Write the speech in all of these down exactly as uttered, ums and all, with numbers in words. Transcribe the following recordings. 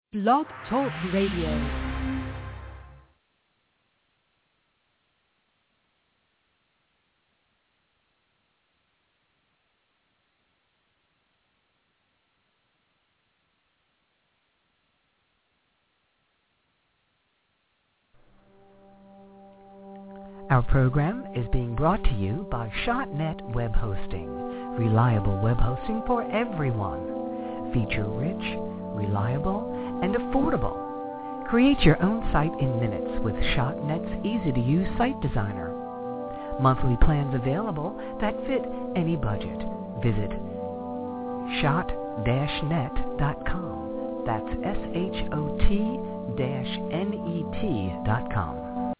Blog Talk Radio. Our program is being brought to you by ShotNet Web Hosting, reliable web hosting for everyone. Feature-rich, reliable, and affordable. Create your own site in minutes with ShotNet's easy-to-use site designer. Monthly plans available that fit any budget. Visit shot dash net dot com. That's S H O T N E T dot com.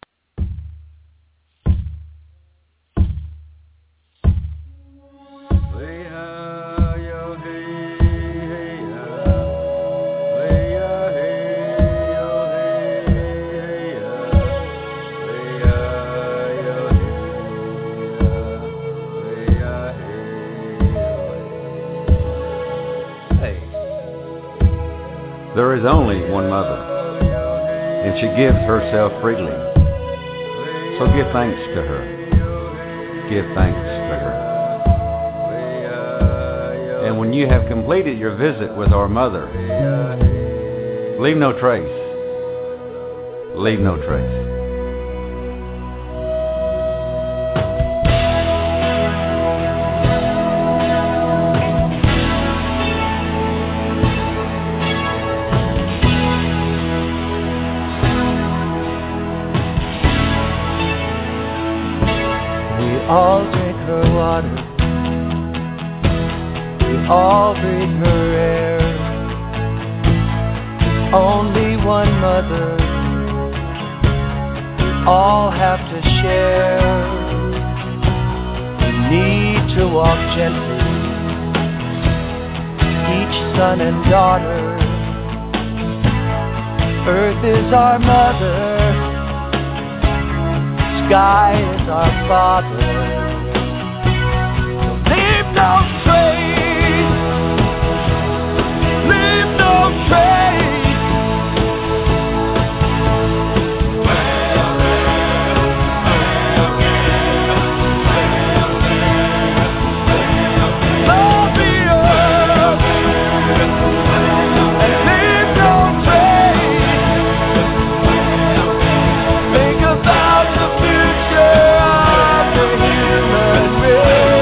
There is only one mother, and she gives herself freely. So give thanks to her. Give thanks to her. And when you have completed your visit with our mother, leave no trace. Leave no trace. All drink her water, we all breathe her air. There's only one mother, we all have to share. We need to walk gently, each son and daughter. Earth is our mother, sky is our father. Leave no trace, leave no trace. Well, well, well, well, love the earth and leave no trace. Think about the future of the human race.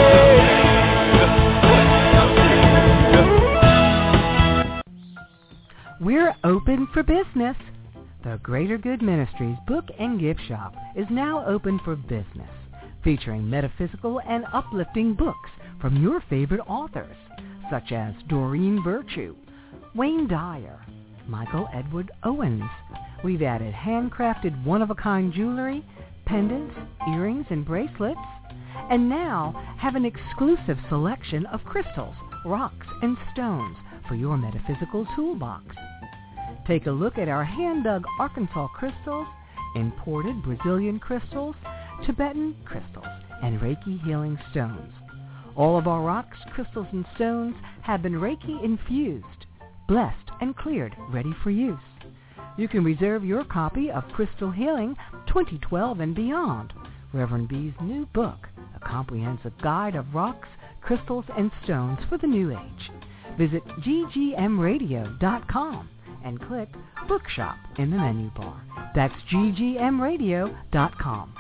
We're open for business. The Greater Good Ministries Book and Gift Shop is now open for business, featuring metaphysical and uplifting books from your favorite authors, such as Doreen Virtue, Wayne Dyer, Michael Edward Owens. We've added handcrafted one-of-a-kind jewelry, pendants, earrings, and bracelets, and now have an exclusive selection of crystals, rocks, and stones for your metaphysical toolbox. Take a look at our hand-dug Arkansas crystals, imported Brazilian crystals, Tibetan crystals, and Reiki healing stones. All of our rocks, crystals, and stones have been Reiki infused, blessed, and cleared, ready for use. You can reserve your copy of Crystal Healing twenty twelve and beyond, Reverend B's new book, a comprehensive guide of rocks, crystals, and stones for the new age. Visit G G M radio dot com and click Bookshop in the menu bar. That's G G M radio dot com.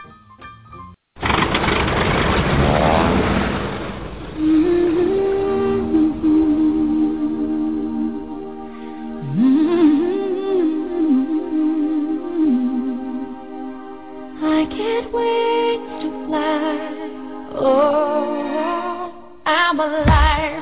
I get wings to fly. Oh, I'm alive.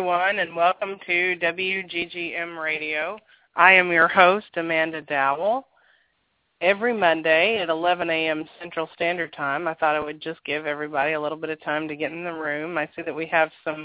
everyone, and welcome to W G G M Radio. I am your host, Amanda Dowell. Every Monday at eleven a.m. Central Standard Time, I thought I would just give everybody a little bit of time to get in the room. I see that we have some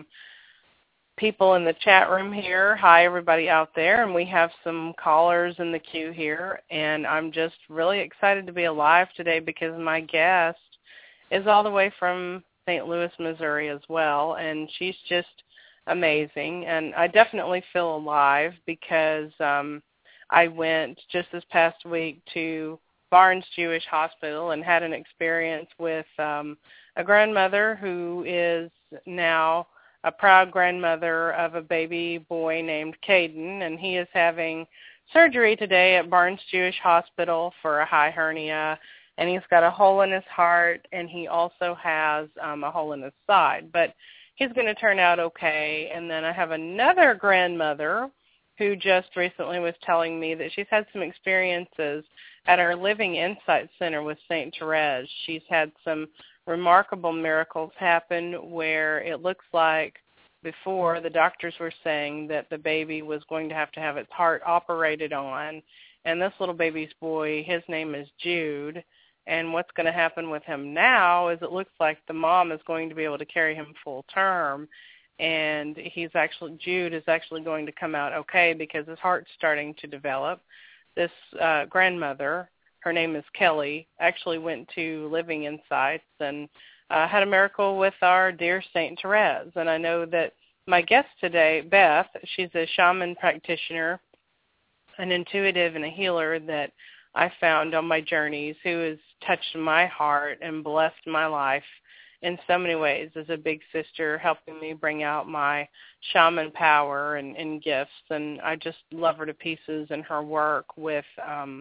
people in the chat room here. Hi, everybody out there, and we have some callers in the queue here, and I'm just really excited to be alive today because my guest is all the way from Saint Louis, Missouri as well, and she's just amazing, and I definitely feel alive because um, I went just this past week to Barnes Jewish Hospital and had an experience with um, a grandmother who is now a proud grandmother of a baby boy named Caden, and he is having surgery today at Barnes Jewish Hospital for a high hernia, and he's got a hole in his heart, and he also has um, a hole in his side, but he's going to turn out okay. And then I have another grandmother who just recently was telling me that she's had some experiences at our Living Insight Center with Saint Therese. She's had some remarkable miracles happen where it looks like before the doctors were saying that the baby was going to have to have its heart operated on. And this little baby's boy, his name is Jude. And what's going to happen with him now is it looks like the mom is going to be able to carry him full term. And he's actually, Jude is actually going to come out okay because his heart's starting to develop. This uh, grandmother, her name is Kelly, actually went to Living Insights and uh, had a miracle with our dear Saint Therese. And I know that my guest today, Beth, she's a shaman practitioner, an intuitive and a healer that I found on my journeys who has touched my heart and blessed my life in so many ways as a big sister, helping me bring out my shaman power and, and gifts. And I just love her to pieces and her work with um,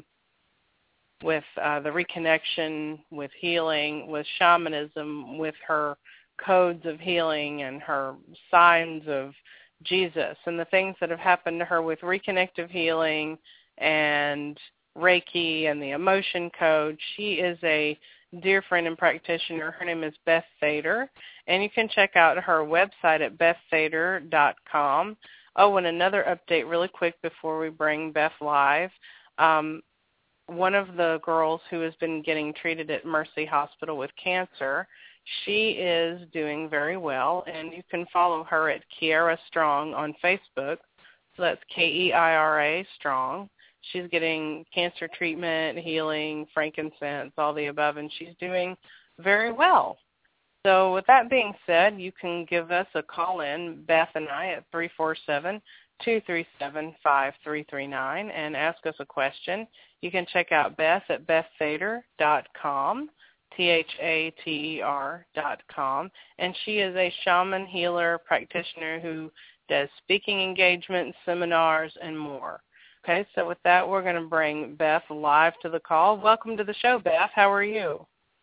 with uh, the reconnection, with healing, with shamanism, with her codes of healing and her signs of Jesus and the things that have happened to her with reconnective healing and Reiki and the emotion code. She is a dear friend and practitioner. Her name is Beth Thader, and you can check out her website at beth thader dot com. Oh, and another update really quick before we bring Beth live. Um, one of the girls who has been getting treated at Mercy Hospital with cancer, she is doing very well, and you can follow her at Keira Strong on Facebook. So that's K E I R A Strong. She's getting cancer treatment, healing, frankincense, all the above, and she's doing very well. So with that being said, you can give us a call in, Beth and I, at three four seven, two three seven, five three three nine and ask us a question. You can check out Beth at beth thader dot com, T H A T E R dot com, and she is a shaman healer practitioner who does speaking engagements, seminars, and more. Okay, so with that, we're going to bring Beth live to the call. Welcome to the show, Beth. How are you?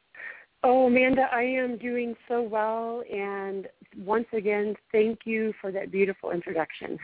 Oh, Amanda, I am doing so well, and once again, thank you for that beautiful introduction.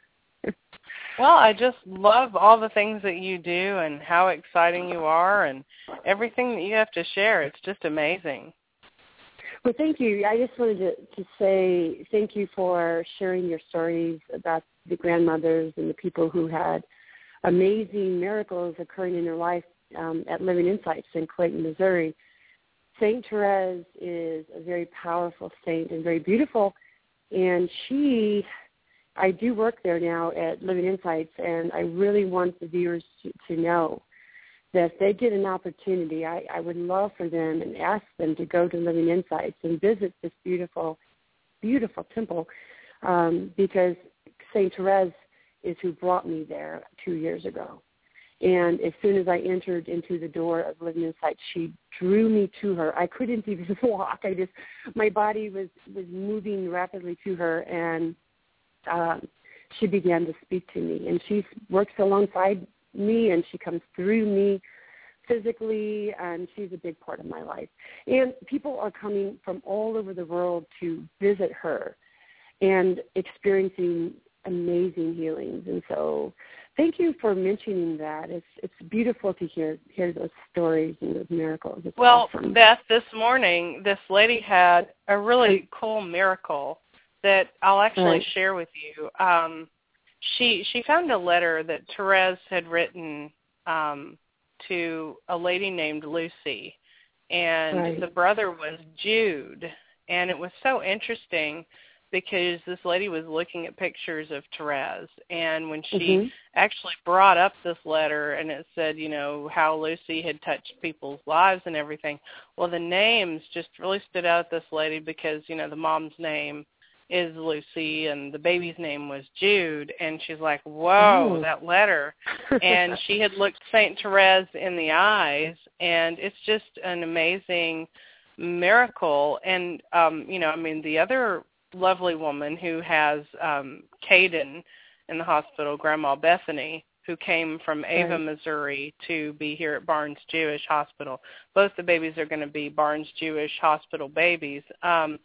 Well, I just love all the things that you do and how exciting you are and everything that you have to share. It's just amazing. Well, thank you. I just wanted to, to say thank you for sharing your stories about the grandmothers and the people who had amazing miracles occurring in their life um, at Living Insights in Clayton, Missouri. Saint Therese is a very powerful saint and very beautiful, and she, I do work there now at Living Insights, and I really want the viewers to, to know that if they get an opportunity, I, I would love for them and ask them to go to Living Insights and visit this beautiful, beautiful temple um, because Saint Therese is who brought me there two years ago. And as soon as I entered into the door of Living Insight, she drew me to her. I couldn't even walk. I just, my body was, was moving rapidly to her, and um, she began to speak to me. And she works alongside me, and she comes through me physically, and she's a big part of my life. And people are coming from all over the world to visit her and experiencing amazing healings. And so thank you for mentioning that. It's it's beautiful to hear hear those stories and those miracles. It's well, awesome. Beth, this morning, this lady had a really cool miracle that I'll actually right. share with you. Um, she she found a letter that Therese had written um, to a lady named Lucy, and right. the brother was Jude. And it was so interesting because this lady was looking at pictures of Therese, and when she mm-hmm. actually brought up this letter and it said, you know, how Lucy had touched people's lives and everything, well, the names just really stood out at this lady because, you know, the mom's name is Lucy and the baby's name was Jude, and she's like, whoa, oh. that letter. And she had looked Saint Therese in the eyes, and it's just an amazing miracle. And, um, you know, I mean, the other lovely woman who has um, Caden in the hospital, Grandma Bethany, who came from Ava, right. Missouri to be here at Barnes Jewish Hospital. Both the babies are going to be Barnes Jewish Hospital babies. Um,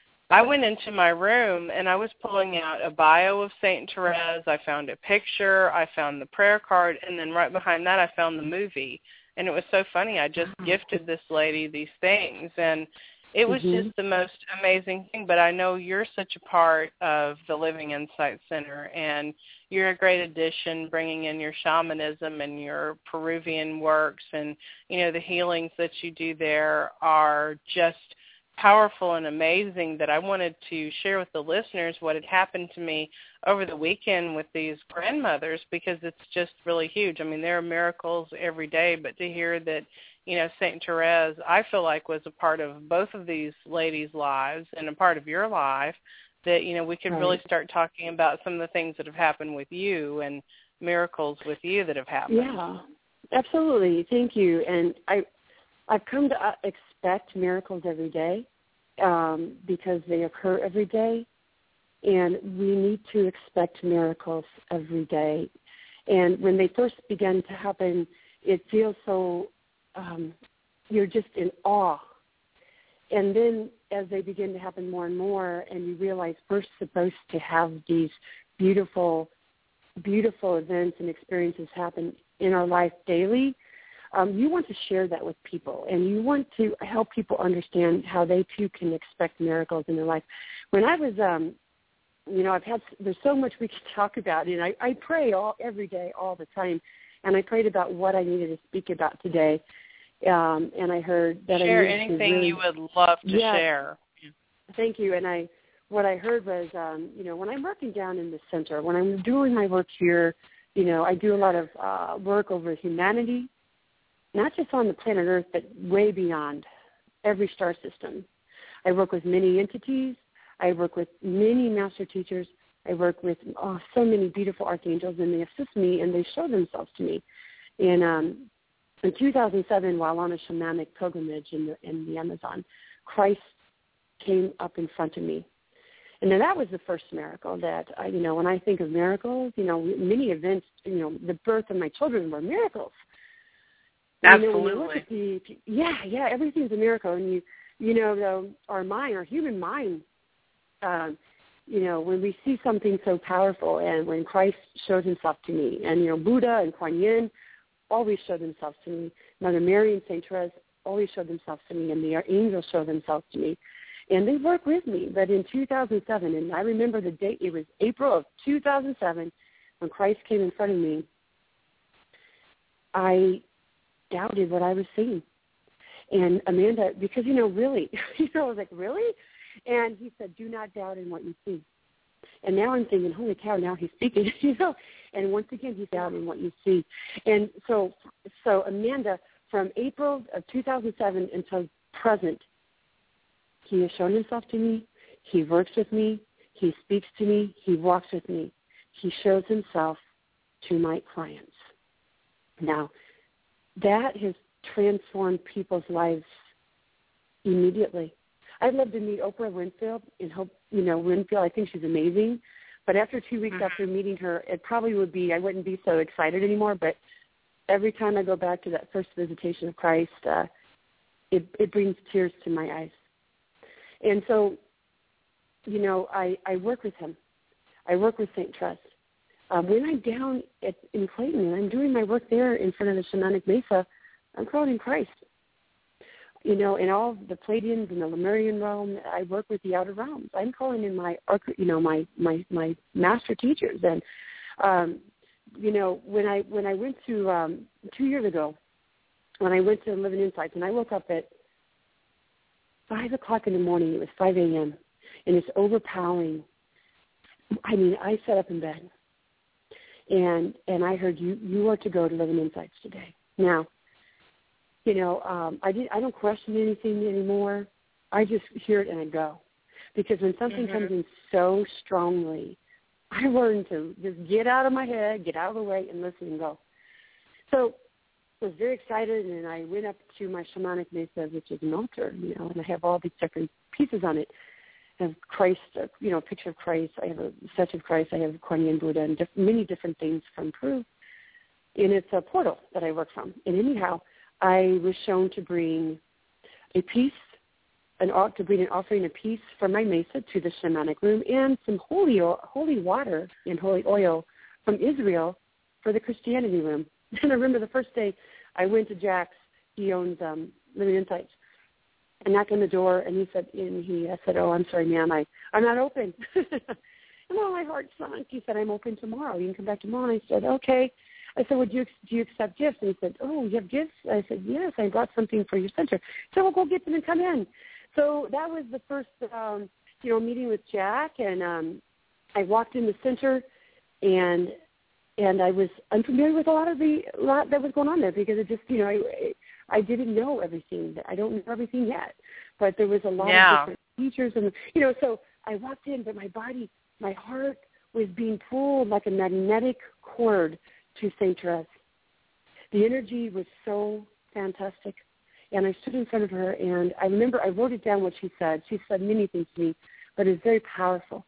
I went into my room and I was pulling out a bio of Saint Therese. I found a picture. I found the prayer card. And then right behind that, I found the movie. And it was so funny. I just gifted this lady these things. And it was mm-hmm. just the most amazing thing. But I know you're such a part of the Living Insight Center, and you're a great addition, bringing in your shamanism and your Peruvian works. And, you know, the healings that you do there are just powerful and amazing, that I wanted to share with the listeners what had happened to me over the weekend with these grandmothers, because it's just really huge. I mean, there are miracles every day, but to hear that, you know, Saint Therese, I feel like, was a part of both of these ladies' lives and a part of your life, that, you know, we could right. really start talking about some of the things that have happened with you and miracles with you that have happened. Yeah, absolutely. Thank you. And I, I've come to expect miracles every day um, because they occur every day, and we need to expect miracles every day. And when they first begin to happen, it feels so, um, you're just in awe. And then as they begin to happen more and more, and you realize we're supposed to have these beautiful, beautiful events and experiences happen in our life daily, Um, you want to share that with people, and you want to help people understand how they, too, can expect miracles in their life. When I was, um, you know, I've had, there's so much we can talk about, and I, I pray all every day, all the time, and I prayed about what I needed to speak about today, um, and I heard that share I needed anything to really, you would love to yeah, share. Thank you, and I, what I heard was, um, you know, when I'm working down in the center, when I'm doing my work here, you know, I do a lot of uh, work over humanity, not just on the planet Earth, but way beyond every star system. I work with many entities. I work with many master teachers. I work with oh, so many beautiful archangels, and they assist me, and they show themselves to me. And um, in two thousand seven, while on a shamanic pilgrimage in the, in the Amazon, Christ came up in front of me. And then that was the first miracle that, I, you know, when I think of miracles, you know, many events, you know, the birth of my children were miracles. Absolutely. You know, when you look at the, yeah, yeah, everything's a miracle. And, you you know, the, our mind, our human mind, um, you know, when we see something so powerful, and when Christ shows himself to me, and, you know, Buddha and Kuan Yin always show themselves to me, Mother Mary and Saint Therese always show themselves to me, and the angels show themselves to me. And they work with me. But in two thousand seven, and I remember the date, it was April of two thousand seven, when Christ came in front of me, I doubted what I was seeing. And Amanda, because, you know, really, you know, I was like, really? And he said, do not doubt in what you see. And now I'm thinking, holy cow, now he's speaking, you know. And once again, he's doubting what you see. And so, so Amanda, from April of two thousand seven until present, he has shown himself to me. He works with me. He speaks to me. He walks with me. He shows himself to my clients. Now, that has transformed people's lives immediately. I'd love to meet Oprah Winfield and hope, you know, Winfield, I think she's amazing. But after two weeks mm-hmm. after meeting her, it probably would be, I wouldn't be so excited anymore. But every time I go back to that first visitation of Christ, uh, it, it brings tears to my eyes. And so, you know, I, I work with him. I work with Saint Therese. Um, when I'm down at, in Clayton and I'm doing my work there in front of the shamanic mesa, I'm quoting Christ. you know, in all the Pleiadians and the Lemurian realm, I work with the outer realms. I'm calling in my, you know, my my my master teachers, and um, you know, when I when I went to um, two years ago, when I went to Living Insights, and I woke up at five o'clock in the morning. It was five a.m. and it's overpowering. I mean, I sat up in bed, and and I heard you you are to go to Living Insights today. Now, you know, um, I did. I don't question anything anymore. I just hear it and I go, because when something mm-hmm. comes in so strongly, I learn to just get out of my head, get out of the way, and listen and go. So I was very excited, and I went up to my shamanic mesa, which is an altar, you know, and I have all these different pieces on it. I have Christ, you know, a picture of Christ. I have a statue of Christ. I have Kuan Yin Buddha and diff- many different things from Peru. And it's a portal that I work from. And anyhow, I was shown to bring a piece, an to bring an offering, a piece from my mesa to the shamanic room, and some holy oil, holy water and holy oil from Israel for the Christianity room. And I remember the first day I went to Jack's. He owns um, Living Insights. I knocked on the door, and he said, and he, I said, oh, I'm sorry, ma'am, I, I'm not open. And all my heart sunk. He said, I'm open tomorrow. You can come back tomorrow. And I said, okay. I said, would you, do you accept gifts? And he said, oh, you have gifts? I said, yes, I brought something for your center. So we'll go get them and come in. So that was the first, um, you know, meeting with Jack, and um, I walked in the center, and and I was unfamiliar with a lot of the a lot that was going on there, because it just, you know, I, I didn't know everything. I don't know everything yet, but there was a lot yeah. of different features, and you know, so I walked in, but my body, my heart was being pulled like a magnetic cord to Saint Therese. The energy was so fantastic. And I stood in front of her, and I remember I wrote it down what she said. She said many things to me, but it was very powerful.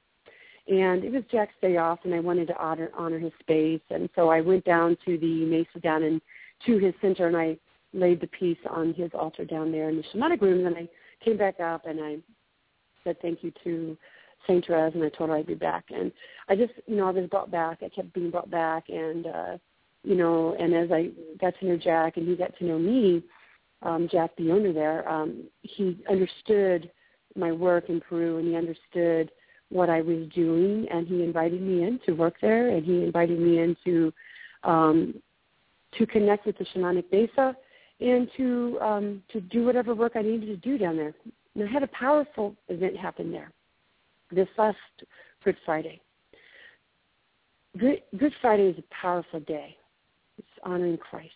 And it was Jack's day off, and I wanted to honor, honor his space. And so I went down to the mesa down and to his center, and I laid the piece on his altar down there in the shamanic room. And then I came back up, and I said thank you to Saint Therese, and I told her I'd be back. And I just, you know, I was brought back. I kept being brought back. And, uh, you know, and as I got to know Jack and he got to know me, Um, Jack, the owner there, um, he understood my work in Peru, and he understood what I was doing, and he invited me in to work there, and he invited me in to, um, to connect with the shamanic mesa and to um, to do whatever work I needed to do down there. And I had a powerful event happen there this last Good Friday. Good, Good Friday is a powerful day. It's honoring Christ.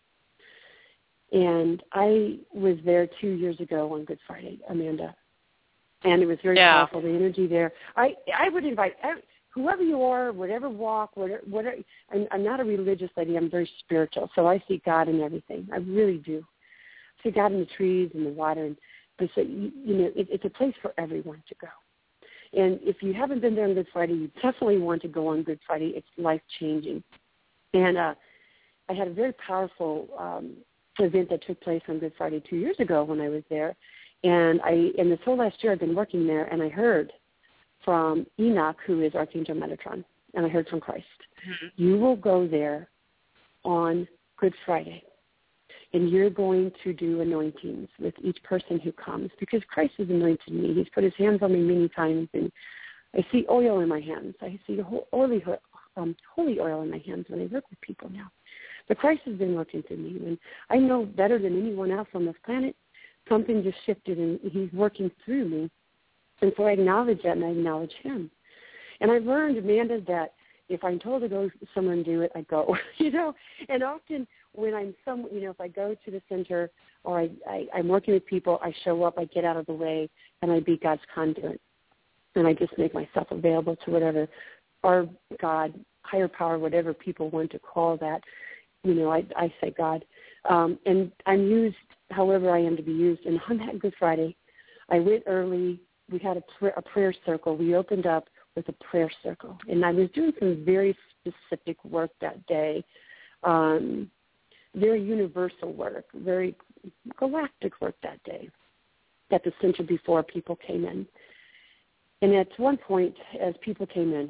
And I was there two years ago on Good Friday, Amanda, and it was very yeah. powerful, the energy there. I I would invite whoever you are, whatever walk, whatever, whatever I'm, I'm not a religious lady. I'm very spiritual, so I see God in everything. I really do. I see God in the trees and the water, and but so, you, you know, it, it's a place for everyone to go. And if you haven't been there on Good Friday, you definitely want to go on Good Friday. It's life-changing. And uh, I had a very powerful um event that took place on Good Friday two years ago when I was there. And I, in this whole last year, I've been working there, and I heard from Enoch, who is Archangel Metatron, and I heard from Christ. Mm-hmm. You will go there on Good Friday, and you're going to do anointings with each person who comes, because Christ has anointed me. He's put his hands on me many times, and I see oil in my hands. I see holy, um, holy oil in my hands when I work with people now. But Christ has been working through me, and I know better than anyone else on this planet, something just shifted, and he's working through me. And so I acknowledge that, and I acknowledge him. And I learned, Amanda, that if I'm told to go somewhere and do it, I go, you know. And often when I'm some, you know, if I go to the center or I, I, I'm working with people, I show up, I get out of the way, and I be God's conduit. And I just make myself available to whatever, our God, higher power, whatever people want to call that. You know, I, I say God. Um, and I'm used however I am to be used. And on that Good Friday, I went early. We had a, pr- a prayer circle. We opened up with a prayer circle. And I was doing some very specific work that day, um, very universal work, very galactic work that day at the center before people came in. And at one point, as people came in,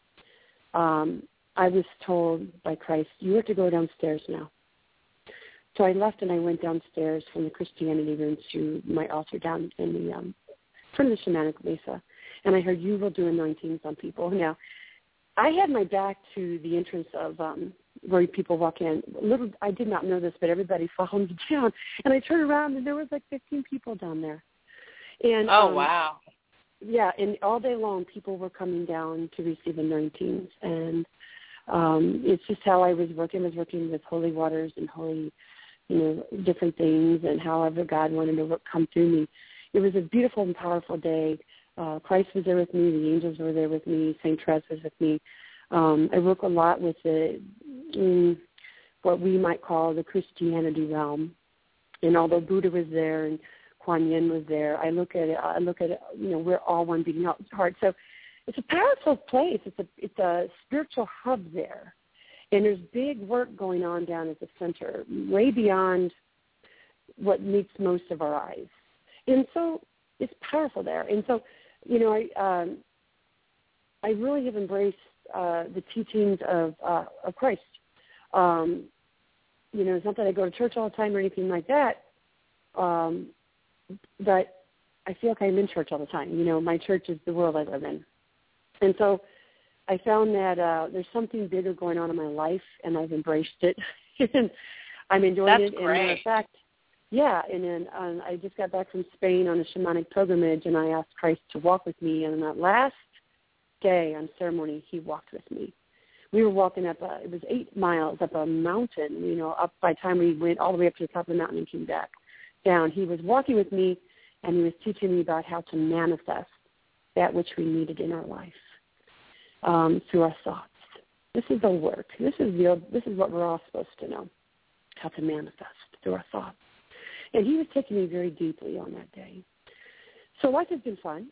um, I was told by Christ, you have to go downstairs now So I left and I went downstairs from the Christianity room to my altar down in the um, from the shamanic mesa, and I heard, "You will do anointings on people." Now, I had my back to the entrance of um, where people walk in. Little, I did not know this, but everybody followed me down, and I turned around and there was like fifteen people down there. And oh um, wow. Yeah, and all day long, people were coming down to receive anointings, and um, it's just how I was working. I was working with holy waters and holy, you know, different things, and however God wanted to work, come through me. It was a beautiful and powerful day. Uh, Christ was there with me. The angels were there with me. Saint Therese was with me. Um, I work a lot with the mm, what we might call the Christianity realm, and although Buddha was there and Kuan Yin was there, I look at it, I look at it, you know, we're all one beating heart. So it's a powerful place. It's a it's a spiritual hub there. And there's big work going on down at the center, way beyond what meets most of our eyes. And so it's powerful there. And so, you know, I um, I really have embraced uh, the teachings of uh, of Christ. Um, you know, it's not that I go to church all the time or anything like that. Um, But I feel like I'm in church all the time. You know, my church is the world I live in. And so I found that uh, there's something bigger going on in my life, and I've embraced it. And I'm enjoying That's it. Great. And matter of fact, yeah, and then um, I just got back from Spain on a shamanic pilgrimage, and I asked Christ to walk with me. And on that last day on ceremony, he walked with me. We were walking up, a, it was eight miles up a mountain, you know, up by the time we went all the way up to the top of the mountain and came back down. He was walking with me, and he was teaching me about how to manifest that which we needed in our life um, through our thoughts. This is the work. This is the this is what we're all supposed to know, how to manifest through our thoughts. And he was taking me very deeply on that day. So life has been fun.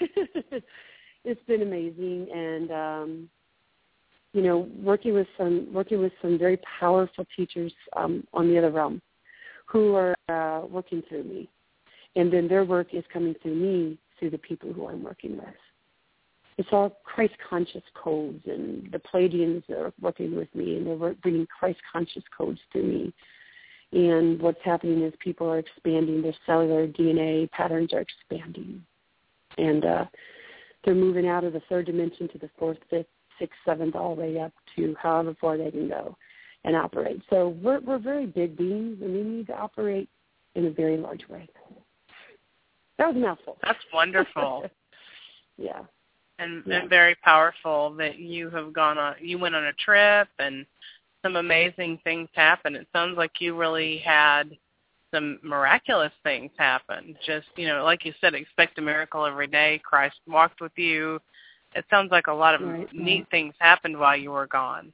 It's been amazing, and um, you know, working with some working with some very powerful teachers um, on the other realm, who are uh, working through me. And then their work is coming through me, through the people who I'm working with. It's all Christ-conscious codes, and the Pleiadians are working with me, and they're bringing Christ-conscious codes through me. And what's happening is people are expanding. Their cellular D N A patterns are expanding. And uh, they're moving out of the third dimension to the fourth, fifth, sixth, seventh, all the way up to however far they can go and operate. So we're we're very big beings, and we need to operate in a very large way. That was a mouthful. That's wonderful. yeah. And, yeah. and very powerful that you have gone on, you went on a trip and some amazing things happened. It sounds like you really had some miraculous things happen. Just, you know, like you said, expect a miracle every day. Christ walked with you. It sounds like a lot of right, neat right. things happened while you were gone.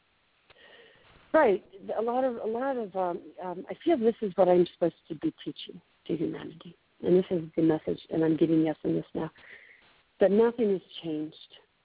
Right. A lot of, a lot of, um, um, I feel this is what I'm supposed to be teaching to humanity. And this is the message, and I'm giving yes in this now, that nothing has changed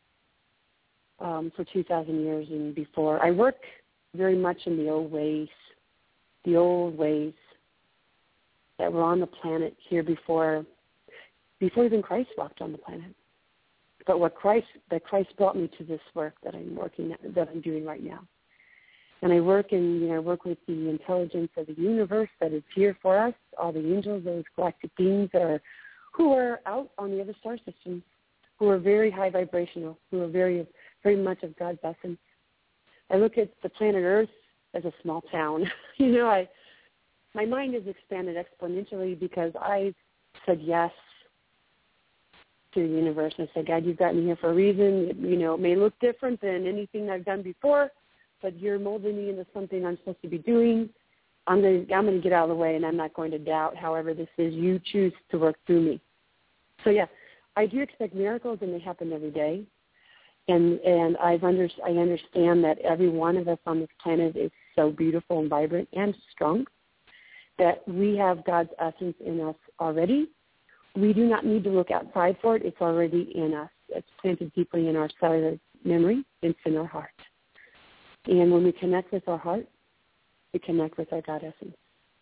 um, for two thousand years and before. I work very much in the old ways, the old ways that were on the planet here before, before even Christ walked on the planet. But what Christ, that Christ brought me to this work that I'm working at, that I'm doing right now. And I work in, you know, I work with the intelligence of the universe that is here for us, all the angels, those galactic beings that are, who are out on the other star systems, who are very high vibrational, who are very, very much of God's essence. I look at the planet Earth as a small town. you know, I, my mind has expanded exponentially because I said yes to the universe. I said, God, you've got me here for a reason. It, you know, it may look different than anything I've done before, but you're molding me into something I'm supposed to be doing. I'm going to I'm going to get out of the way, and I'm not going to doubt, however this is, you choose to work through me. So, yeah, I do expect miracles, and they happen every day. And and I've under, I understand that every one of us on this planet is so beautiful and vibrant and strong that we have God's essence in us already. We do not need to look outside for it. It's already in us. It's planted deeply in our cellular memory. It's in our heart. And when we connect with our heart, we connect with our God essence.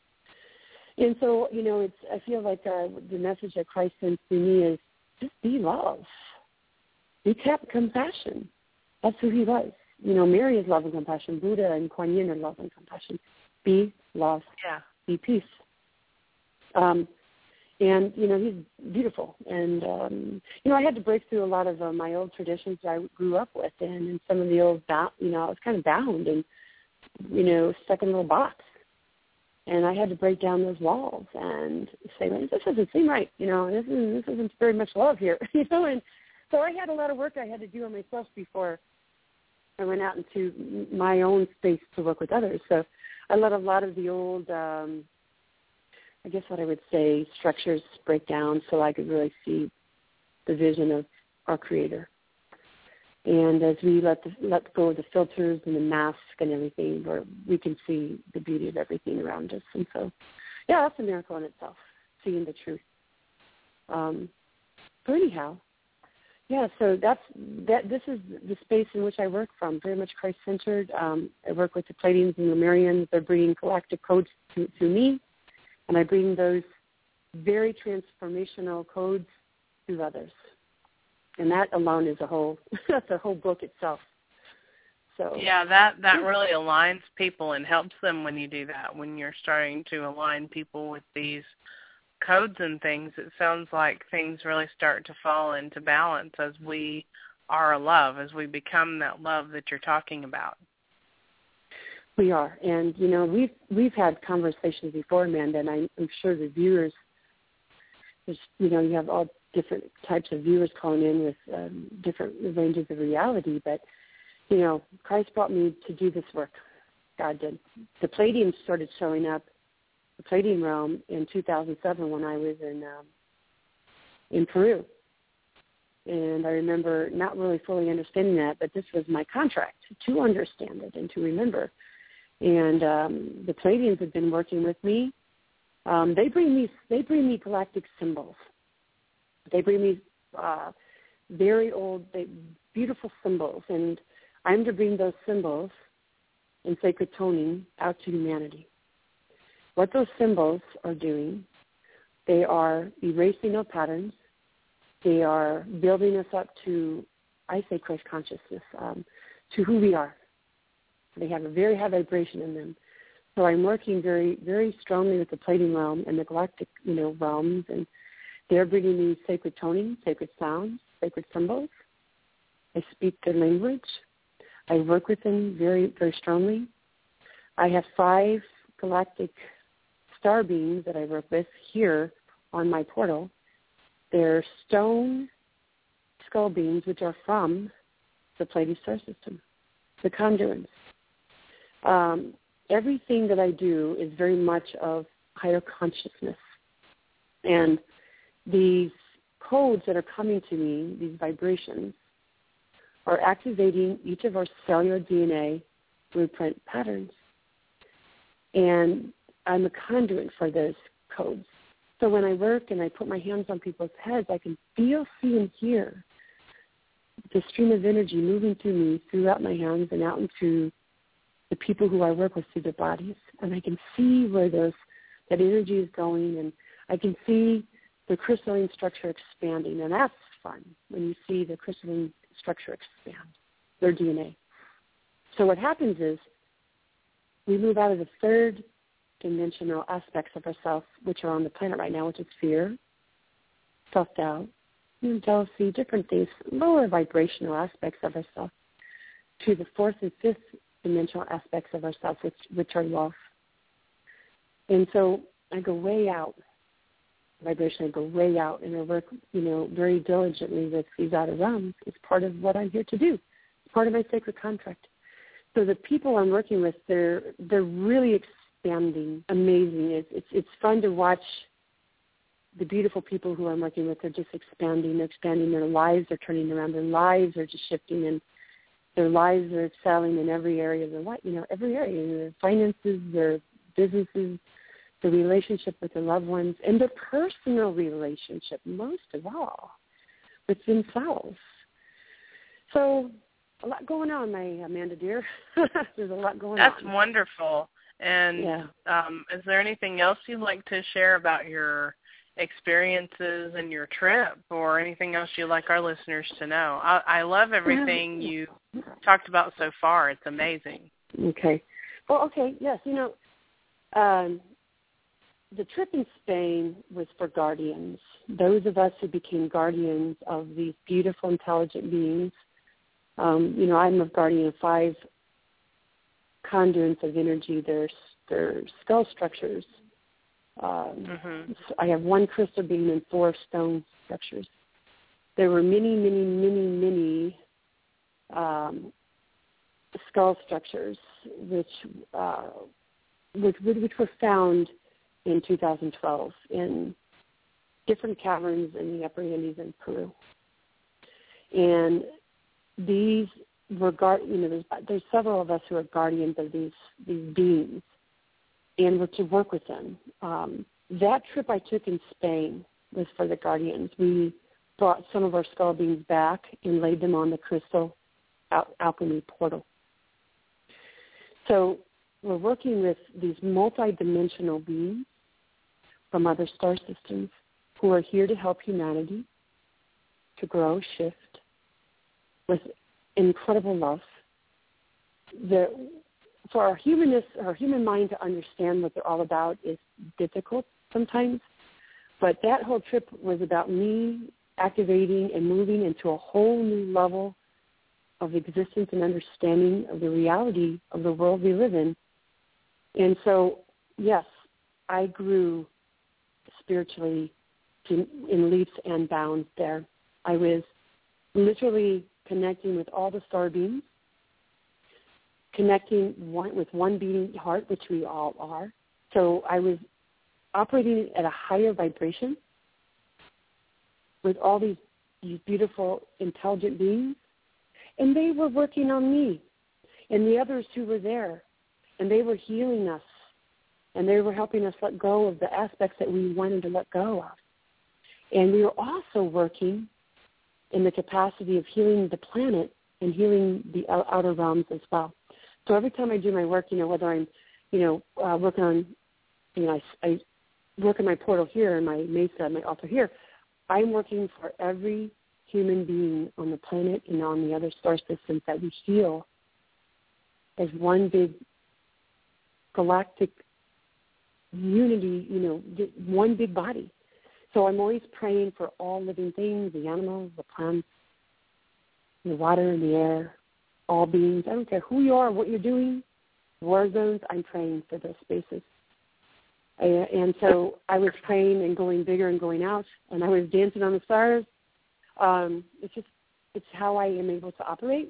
And so, you know, it's I feel like uh, the message that Christ sends to me is just be love. Be compassion. That's who he was. You know, Mary is love and compassion. Buddha and Kuan Yin are love and compassion. Be love, yeah. be peace. Um, and, you know, he's beautiful. And, um, you know, I had to break through a lot of uh, my old traditions that I grew up with, and, and some of the old, bound, you know, I was kind of bound and, you know, stuck in a little box. And I had to break down those walls and say, well, this doesn't seem right, you know, this isn't, this isn't very much love here, you know. And so I had a lot of work I had to do on myself before I went out into my own space to work with others. So I let a lot of the old, um, I guess what I would say, structures break down so I could really see the vision of our Creator. And as we let the, let go of the filters and the mask and everything, where we can see the beauty of everything around us. And so, yeah, that's a miracle in itself, seeing the truth. Um, but anyhow, yeah, so that's that. This is the space in which I work from, very much Christ-centered. Um, I work with the Pleiadians and Lemurians. They're bringing galactic codes to, to me, and I bring those very transformational codes to others. And that alone is a whole, that's a whole book itself. So yeah, that, that really aligns people and helps them when you do that, when you're starting to align people with these codes and things. It sounds like things really start to fall into balance as we are a love, as we become that love that you're talking about. We are. And, you know, we've, we've had conversations before, Amanda, and I, I'm sure the viewers, there's, you know, you have all different types of viewers calling in with um, different ranges of reality. But, you know, Christ brought me to do this work. God did. The Pleiadians started showing up, the Pleiadian realm, in two thousand seven when I was in um, in Peru. And I remember not really fully understanding that, but this was my contract, to understand it and to remember. And um, the Pleiadians have been working with me. Um, they bring me they bring me galactic symbols. They bring me uh, very old, they, beautiful symbols, and I'm to bring those symbols in sacred toning out to humanity. What those symbols are doing, they are erasing our patterns. They are building us up to, I say, Christ consciousness, um, to who we are. They have a very high vibration in them. So I'm working very, very strongly with the Pleiadian realm and the galactic, you know, realms, and they're bringing me sacred toning, sacred sounds, sacred symbols. I speak their language. I work with them very, very strongly. I have five galactic star beings that I work with here on my portal. They're stone skull beings, which are from the Pleiadian star system, the conduits. Um, everything that I do is very much of higher consciousness. And these codes that are coming to me, these vibrations, are activating each of our cellular D N A blueprint patterns. And I'm a conduit for those codes. So when I work and I put my hands on people's heads, I can feel, see, and hear the stream of energy moving through me, throughout my hands, and out into the people who I work with through their bodies. And I can see where those that energy is going, and I can see the crystalline structure expanding, and that's fun when you see the crystalline structure expand, their D N A. So what happens is we move out of the third dimensional aspects of ourselves, which are on the planet right now, which is fear, self-doubt, jealousy, different things, lower vibrational aspects of ourselves, to the fourth and fifth dimensional aspects of ourselves, which, which are love. And so I go way out. Vibration, I go way out, and I work, you know, very diligently with these outer realms. It's part of what I'm here to do. It's part of my sacred contract. So the people I'm working with, they're they're really expanding, amazing. It's it's, it's fun to watch the beautiful people who I'm working with. They're just expanding. They're expanding. Their lives are turning around. Their lives are just shifting, and their lives are excelling in every area of their life. You know, every area. Their finances, their businesses, the relationship with their loved ones, and their personal relationship, most of all, with themselves. So a lot going on, my Amanda dear. There's a lot going That's on. That's wonderful. And yeah. um, is there anything else you'd like to share about your experiences and your trip, or anything else you'd like our listeners to know? I, I love everything yeah. you talked about so far. It's amazing. Okay. Well, okay, yes, you know, Um, the trip in Spain was for guardians, those of us who became guardians of these beautiful, intelligent beings. Um, you know, I'm a guardian of five conduits of energy. They're, they're skull structures. Um, mm-hmm. I have one crystal being and four stone structures. There were many, many, many, many um, skull structures which, uh, which which were found in two thousand twelve in different caverns in the Upper Andes in Peru. And these were, guard, you know, there's, there's several of us who are guardians of these, these beings, and were to work with them. Um, that trip I took in Spain was for the guardians. We brought some of our skull beings back and laid them on the crystal al- alchemy portal. So we're working with these multidimensional beings from other star systems who are here to help humanity to grow, shift with incredible love. The, for our humanness, our human mind to understand what they're all about is difficult sometimes, but that whole trip was about me activating and moving into a whole new level of existence and understanding of the reality of the world we live in. And so, yes, I grew spiritually to, in leaps and bounds there. I was literally connecting with all the star beings, connecting one, with one beating heart, which we all are. So I was operating at a higher vibration with all these, these beautiful, intelligent beings, and they were working on me and the others who were there, and they were healing us, and they were helping us let go of the aspects that we wanted to let go of. And we were also working in the capacity of healing the planet and healing the outer realms as well. So every time I do my work, you know, whether I'm, you know, uh, working on, you know, I, I work in my portal here and my mesa, my altar here, I'm working for every human being on the planet and on the other star systems that we heal as one big galactic unity, you know, one big body. So I'm always praying for all living things, the animals, the plants, the water and the air, all beings. I don't care who you are, what you're doing, war zones, I'm praying for those spaces. I, and so I was praying and going bigger and going out, and I was dancing on the stars. Um, it's just, it's how I am able to operate,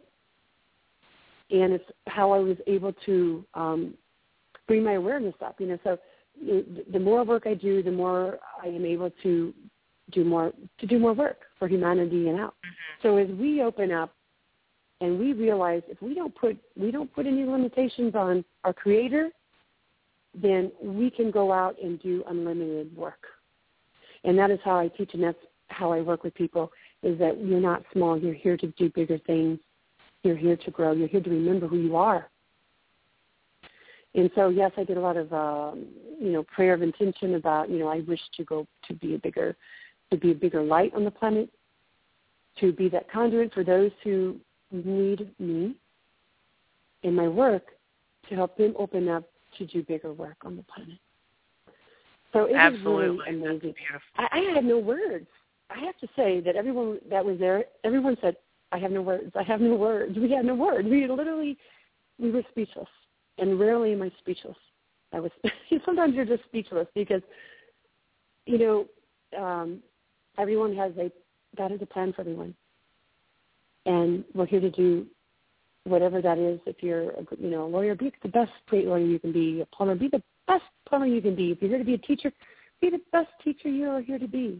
and it's how I was able to um, bring my awareness up. You know, so the more work I do, the more I am able to do more to do more work for humanity and out. Mm-hmm. So as we open up and we realize if we don't put we don't put any limitations on our Creator, then we can go out and do unlimited work. And that is how I teach, and that's how I work with people, is that you're not small. You're here to do bigger things. You're here to grow. You're here to remember who you are. And so, yes, I did a lot of, um, you know, prayer of intention about, you know, I wish to go to be a bigger, to be a bigger light on the planet, to be that conduit for those who need me in my work to help them open up to do bigger work on the planet. So it Absolutely. was really amazing. I, I had no words. I have to say that everyone that was there, everyone said, I have no words. I have no words. We had no words. We literally, we were speechless. And rarely am I speechless. I was sometimes you're just speechless because, you know, um, everyone has a God has a plan for everyone, and we're here to do whatever that is. If you're, a, you know, a lawyer, be the best great lawyer you can be. A plumber, be the best plumber you can be. If you're here to be a teacher, be the best teacher you are here to be.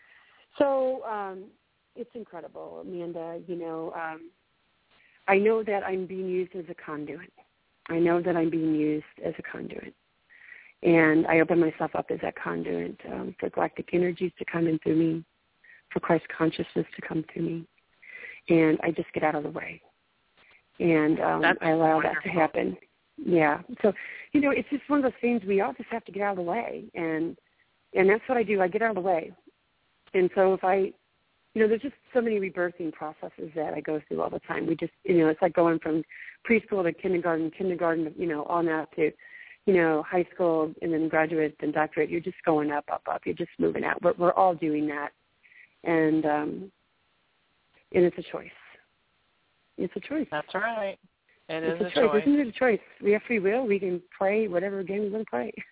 So um, it's incredible, Amanda. You know, um, I know that I'm being used as a conduit. I know that I'm being used as a conduit. And I open myself up as that conduit um, for galactic energies to come in through me, for Christ consciousness to come through me. And I just get out of the way. And um, I allow wonderful. that to happen. Yeah. So, you know, it's just one of those things we all just have to get out of the way. And and that's what I do. I get out of the way. And so if I, you know, there's just so many rebirthing processes that I go through all the time. We just, you know, it's like going from preschool to kindergarten, kindergarten, you know, on out to, you know, high school and then graduate and doctorate. You're just going up, up, up. You're just moving out. We're, we're all doing that. And, um, and it's a choice. It's a choice. That's right. It it's is a, a choice. choice. Isn't it a choice? We have free will. We can play whatever game we want to play.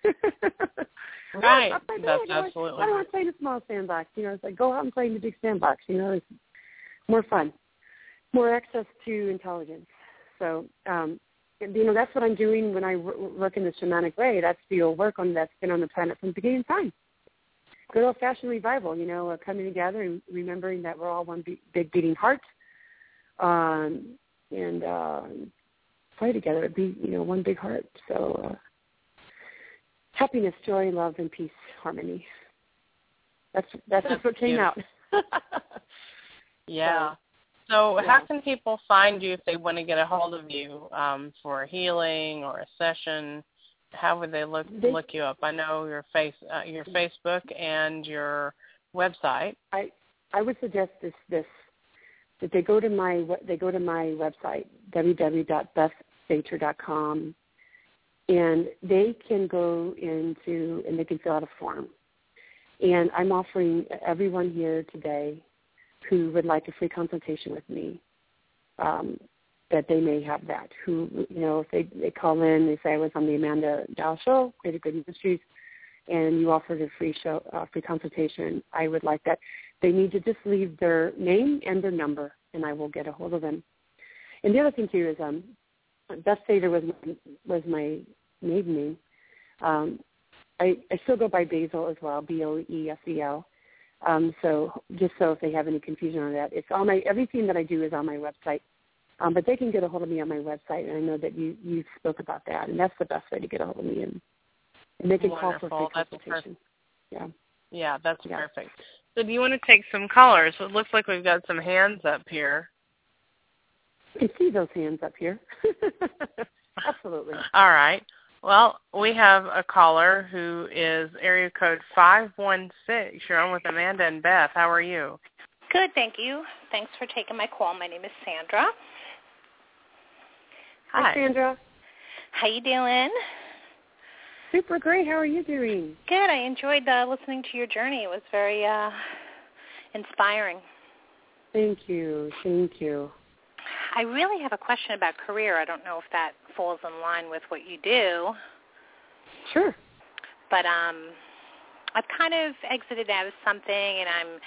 Right. I, I, That's I, absolutely I don't want to play in a small sandbox. You know, it's like go out and play in the big sandbox. You know, it's more fun, more access to intelligence. So, um, you know, that's what I'm doing when I work in the shamanic way. That's the old work on that's been on the planet from the beginning of time. Good old-fashioned revival, you know, uh, coming together and remembering that we're all one be- big beating heart, um, and uh, play together, be, you know, one big heart. So uh, happiness, joy, love, and peace, harmony. That's that's, that's what came beautiful. out. Yeah. So, so yeah. how can people find you if they want to get a hold of you um, for a healing or a session? How would they look they, look you up? I know your face, uh, your Facebook and your website. I I would suggest this this that they go to my they go to my website w w w dot beth sater dot com, and they can go into and they can fill out a form. And I'm offering everyone here today who would like a free consultation with me, um, that they may have that. Who, you know, if they, they call in, they say, I was on the Amanda Dow Show, Greater Good Ministries, and you offered a free show, uh, free consultation, I would like that. They need to just leave their name and their number, and I will get a hold of them. And the other thing, too, is um, Beth Sater was my, was my maiden name. Um, I, I still go by Basil as well, B O E S E L. Um, so just so if they have any confusion on that, it's all my everything that I do is on my website. Um, but they can get a hold of me on my website, and I know that you, you spoke about that, and that's the best way to get a hold of me. And, and they can Wonderful. call for free That's consultation. Yeah. Yeah, that's yeah. perfect. So do you want to take some callers? It looks like we've got some hands up here. I can see those hands up here. Absolutely. All right. Well, we have a caller who is area code five one six. You're on with Amanda and Beth. How are you? Good, thank you. Thanks for taking my call. My name is Sandra. Hi, Hi Sandra. How you doing? Super great. How are you doing? Good. I enjoyed uh, listening to your journey. It was very uh, inspiring. Thank you. Thank you. I really have a question about career. I don't know if that falls in line with what you do. Sure. But um, I've kind of exited out of something, and I'm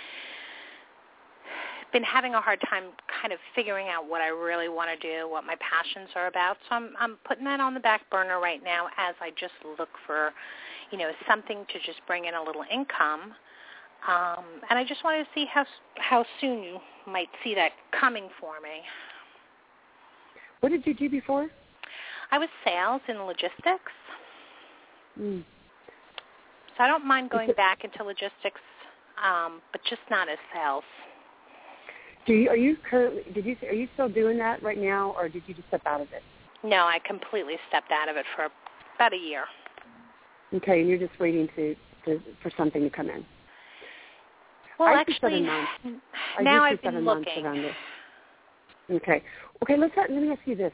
been having a hard time kind of figuring out what I really want to do, what my passions are about. So I'm I'm putting that on the back burner right now as I just look for, you know, something to just bring in a little income. Um, and I just wanted to see how how soon you might see that coming for me. What did you do before? I was sales and logistics. Mm. So I don't mind going back into logistics, um, but just not as sales. Do you, are you currently? Did you? Are you still doing that right now, or did you just step out of it? No, I completely stepped out of it for about a year. Okay, and you're just waiting to, to for something to come in. Well, I actually, I now I've been looking. Okay. Okay. Let's let me ask you this: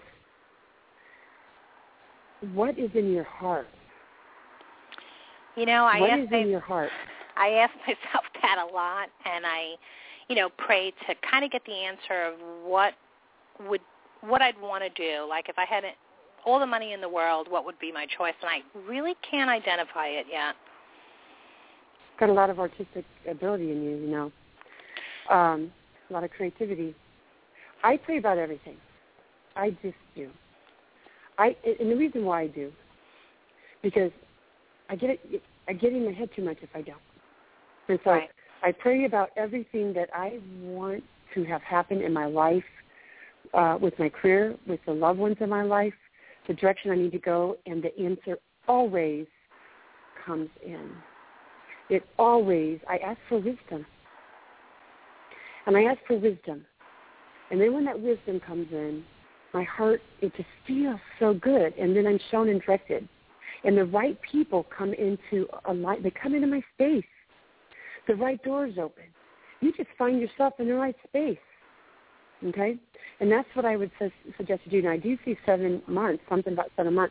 what is in your heart? You know, I what ask is in your heart? I ask myself that a lot, and I, you know, pray to kind of get the answer of what would what I'd want to do. Like if I had all the money in the world, what would be my choice? And I really can't identify it yet. Got a lot of artistic ability in you, you know. Um, a lot of creativity. I pray about everything. I just do. I and the reason why I do, because I get it. I get in my head too much if I don't. And so right. I pray about everything that I want to have happen in my life, uh, with my career, with the loved ones in my life, the direction I need to go, and the answer always comes in. It always, I ask for wisdom. And I ask for wisdom. And then when that wisdom comes in, my heart, it just feels so good. And then I'm shown and directed. And the right people come into a light. They come into my space. The right doors open. You just find yourself in the right space. Okay? And that's what I would su- suggest you do. Now, I do see seven months, something about seven months.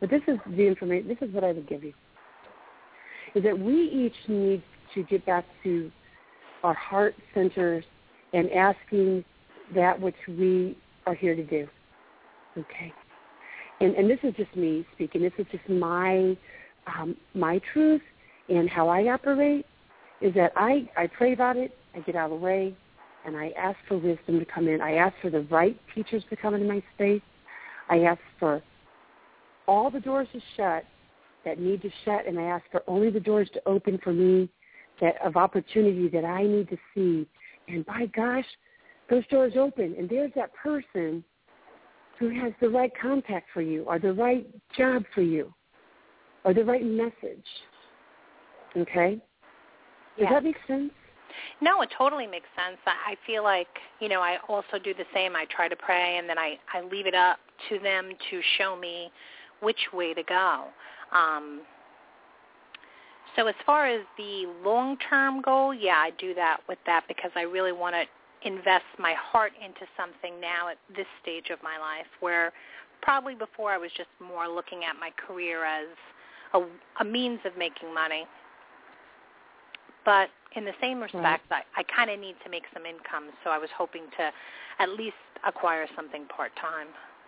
but this is the information, this is what I would give you, is that we each need to get back to our heart centers and asking that which we are here to do, okay? And, and this is just me speaking. This is just my um, my truth and how I operate, is that I, I pray about it, I get out of the way, and I ask for wisdom to come in. I ask for the right teachers to come into my space. I ask for all the doors to shut that need to shut, and I ask for only the doors to open for me that of opportunity that I need to see. And by gosh, those doors open, and there's that person who has the right contact for you, or the right job for you, or the right message. Okay? Does Yeah. that make sense? No, it totally makes sense. I feel like, you know, I also do the same. I try to pray, and then I, I leave it up to them to show me which way to go. Um, so as far as the long-term goal, yeah, I do that with that because I really want to invest my heart into something now at this stage of my life, where probably before I was just more looking at my career as a, a means of making money. But in the same respect, right. I, I kind of need to make some income, so I was hoping to at least acquire something part-time.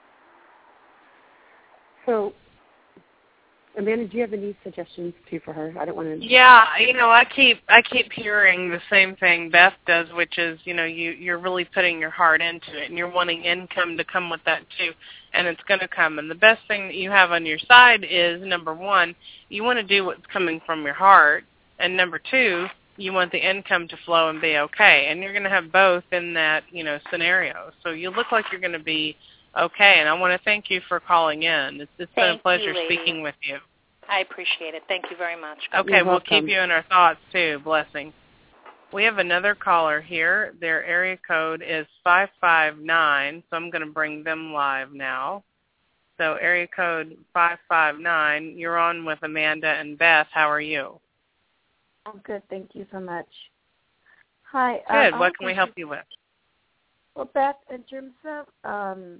So, Amanda, do you have any suggestions too for her? I don't want to. Yeah, you know, I keep I keep hearing the same thing Beth does, which is, you know, you you're really putting your heart into it, and you're wanting income to come with that too, and it's going to come. And the best thing that you have on your side is, number one, you want to do what's coming from your heart, and number two, you want the income to flow and be okay, and you're going to have both in that, you know, scenario. So you look like you're going to be okay, and I want to thank you for calling in. It's, it's been a pleasure you, speaking with you. I appreciate it. Thank you very much. Okay, we'll keep you in our thoughts, too. Blessing. We have another caller here. Their area code is five five nine, so I'm going to bring them live now. So area code five five nine, you're on with Amanda and Beth. How are you? I'm good. Thank you so much. Hi. Good. Um, what can we help you with? Well, Beth, in terms of um,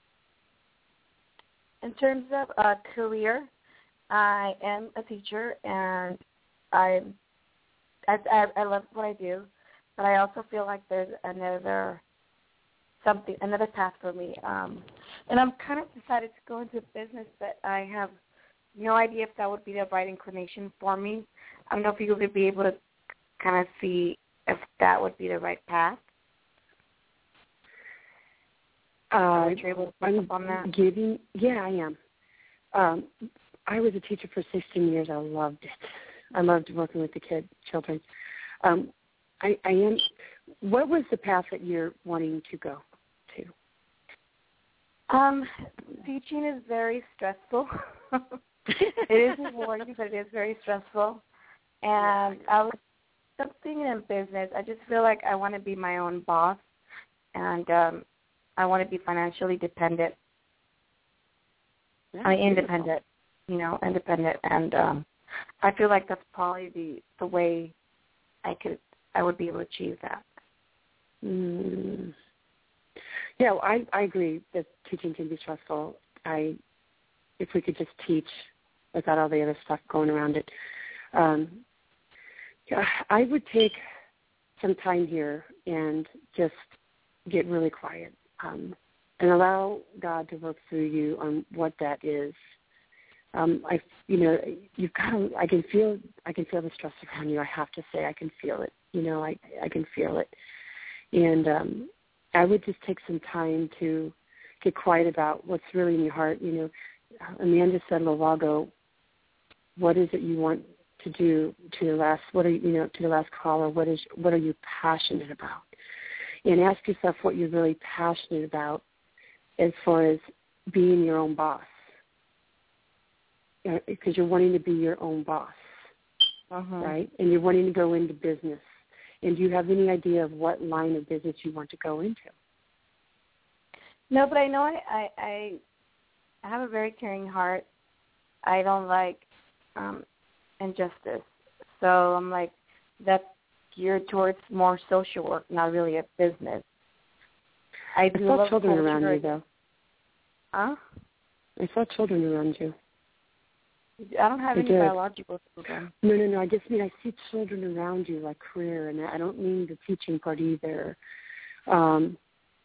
in terms of uh, career, I am a teacher, and I, I I love what I do, but I also feel like there's another something, another path for me. Um, and I'm kind of decided to go into business, but I have no idea if that would be the right inclination for me. I don't know if you would be able to kind of see if that would be the right path. Uh, you're able to pick up on that? Giving, yeah, I am. Um, I was a teacher for sixteen years. I loved it. I loved working with the kids, children. Um, I, I am. What was the path that you're wanting to go to? Um, teaching is very stressful. It is rewarding, but it is very stressful. And I was something in business. I just feel like I want to be my own boss, and um, I want to be financially dependent. I mean, independent, you know, independent. And um, I feel like that's probably the, the way I could, I would be able to achieve that. Mm. Yeah, well, I, I agree that teaching can be stressful. I, if we could just teach without all the other stuff going around it. Um, yeah, I would take some time here and just get really quiet um, and allow God to work through you on what that is. Um, I, you know, you've got to. I can feel. I can feel the stress around you. I have to say, I can feel it. You know, I, I can feel it, and um, I would just take some time to get quiet about what's really in your heart. You know, Amanda said a little while ago, what is it you want to do to the last, what are you, you know, to the last caller, what is, what are you passionate about? And ask yourself what you're really passionate about as far as being your own boss, you know, because you're wanting to be your own boss, uh-huh. right? And you're wanting to go into business. And do you have any idea of what line of business you want to go into? No, but I know I, I, I have a very caring heart. I don't like um, injustice. So I'm like, that's geared towards more social work, not really a business. I, I do saw love children culture. around you, though. Huh? I saw children around you. I don't have I any did. biological children. No, no, no. I just mean I see children around you like career, and I don't mean the teaching part either. Um,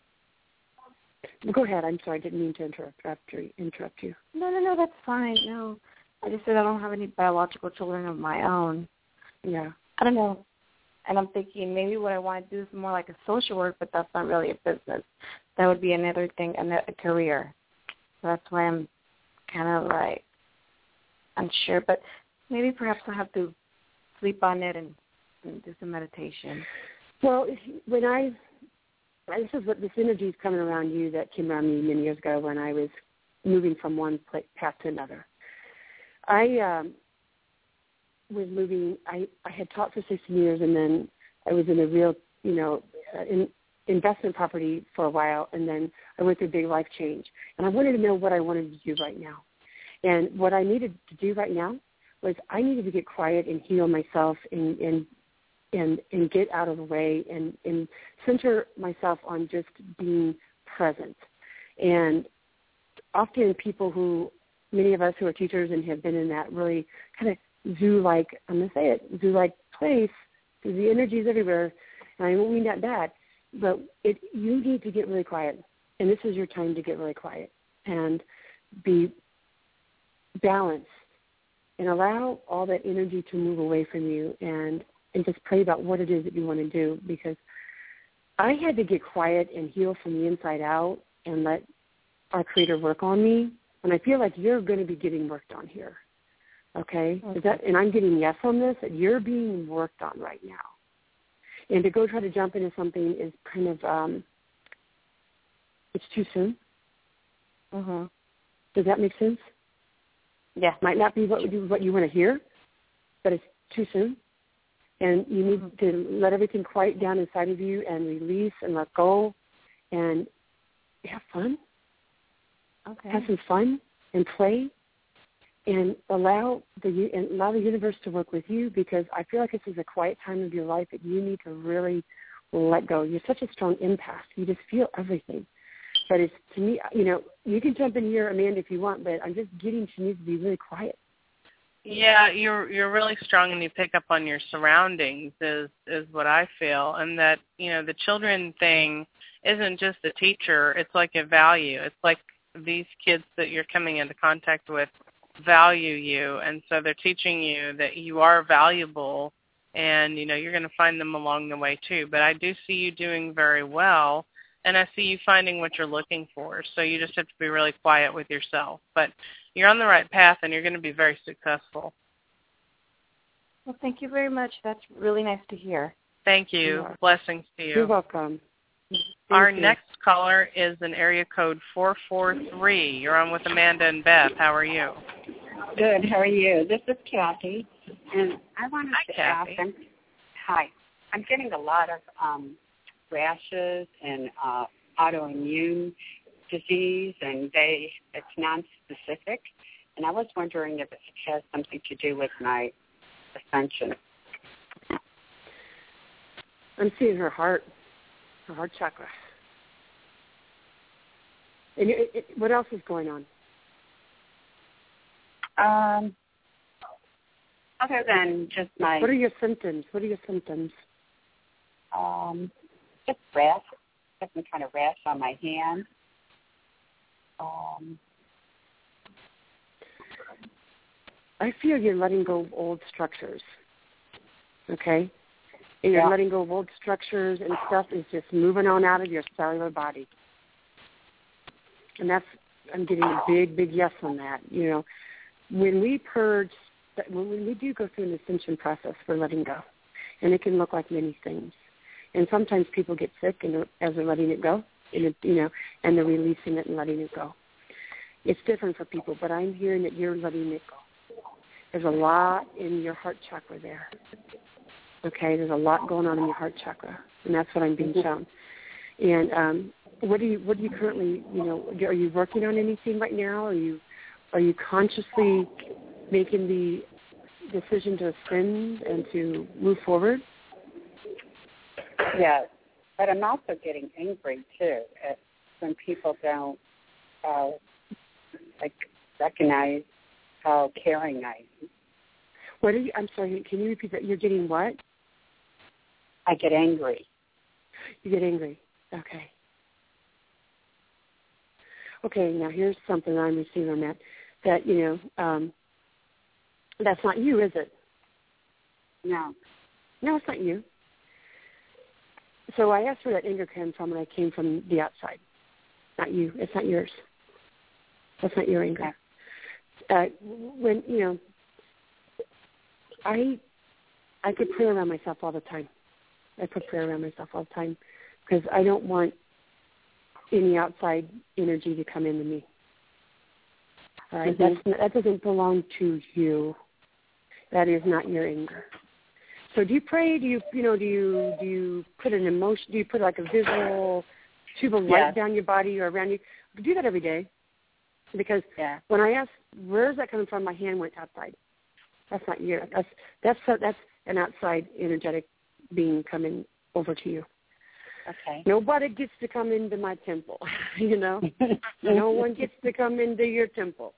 go ahead. I'm sorry. I didn't mean to interrupt you. Interrupt you. No, no, no. That's fine. No, I just said I don't have any biological children of my own. Yeah. I don't know. And I'm thinking maybe what I want to do is more like a social work, but that's not really a business. That would be another thing, a career. So that's why I'm kind of like unsure. But maybe perhaps I'll have to sleep on it and, and do some meditation. Well, when I, this is what this energy is coming around you that came around me many years ago when I was moving from one path to another. I um, was moving, I, I had taught for sixteen years, and then I was in a real, you know, uh, in, investment property for a while, and then I went through a big life change. And I wanted to know what I wanted to do right now. And what I needed to do right now was I needed to get quiet and heal myself and and and, and get out of the way and, and center myself on just being present. And often people who, many of us who are teachers and have been in that really kind of zoo-like, I'm going to say it, zoo-like place, because the energy is everywhere, and I don't mean that bad, but it, you need to get really quiet, and this is your time to get really quiet and be balanced and allow all that energy to move away from you and, and just pray about what it is that you want to do, because I had to get quiet and heal from the inside out and let our Creator work on me, and I feel like you're going to be getting worked on here. Okay? okay. Is that, and I'm getting yes on this, that you're being worked on right now. And to go try to jump into something is kind of, um, it's too soon. Mm-hmm. Does that make sense? Yeah. Might not be what you, what you want to hear, but it's too soon. And you need mm-hmm. to let everything quiet down inside of you and release and let go and have fun. Okay. Have some fun and play. And allow the and allow the universe to work with you, because I feel like this is a quiet time of your life that you need to really let go. You're such a strong empath. You just feel everything. But it's, to me, you know, you can jump in here, Amanda, if you want, but I'm just getting she needs to be really quiet. Yeah, you're you're really strong, and you pick up on your surroundings is is what I feel, and that, you know, the children thing isn't just a teacher. It's like a value. It's like these kids that you're coming into contact with value you, and so they're teaching you that you are valuable, and you know you're going to find them along the way too. But I do see you doing very well, and I see you finding what you're looking for. So you just have to be really quiet with yourself. But you're on the right path, and you're going to be very successful. Well, thank you very much. That's really nice to hear. Thank you. Yeah. Blessings to you. You're welcome. Thank Our you. next caller is an area code four four three. You're on with Amanda and Beth. How are you? Good. How are you? This is Kathy, and I wanted Hi, to Kathy. ask. I'm, hi. I'm getting a lot of um, rashes and uh, autoimmune disease, and they it's non-specific. And I was wondering if it has something to do with my ascension. I'm seeing her heart, her heart chakra. And it, it, what else is going on? Um, other than just my... What are your symptoms? What are your symptoms? Um, just rash, some kind of rash on my hand. Um, I feel you're letting go of old structures, okay? And you're yeah. letting go of old structures, and stuff is just moving on out of your cellular body. And that's, I'm getting a big, big yes on that, you know. When we purge, when we do go through an ascension process, we're letting go. And it can look like many things. And sometimes people get sick and as they're letting it go, and it, you know, and they're releasing it and letting it go. It's different for people, but I'm hearing that you're letting it go. There's a lot in your heart chakra there. Okay, there's a lot going on in your heart chakra, and that's what I'm being shown. And um, what do you, what do you currently, you know, are you working on anything right now? Are you Are you consciously making the decision to ascend and to move forward? Yeah, but I'm also getting angry, too, at when people don't, uh, like, recognize called caring ice. What are you? I'm sorry. Can you repeat that? You're getting what? I get angry. You get angry. Okay. Okay. Now here's something I'm receiving on that. That you know, um, that's not you, is it? No. No, it's not you. So I asked where that anger came from, and I came from the outside. Not you. It's not yours. That's not your anger. Uh, when you know, I I put prayer around myself all the time. I put prayer around myself all the time because I don't want any outside energy to come into me. All right, mm-hmm. That's, that doesn't belong to you. That is not your anger. So do you pray? Do you you know? Do you do you put an emotion? Do you put like a visual tube of light yes. down your body or around you? Do that every day. Because yeah. when I asked where's that coming from, my hand went outside. That's not you. That's that's that's an outside energetic being coming over to you. Okay. Nobody gets to come into my temple. You know, no one gets to come into your temple.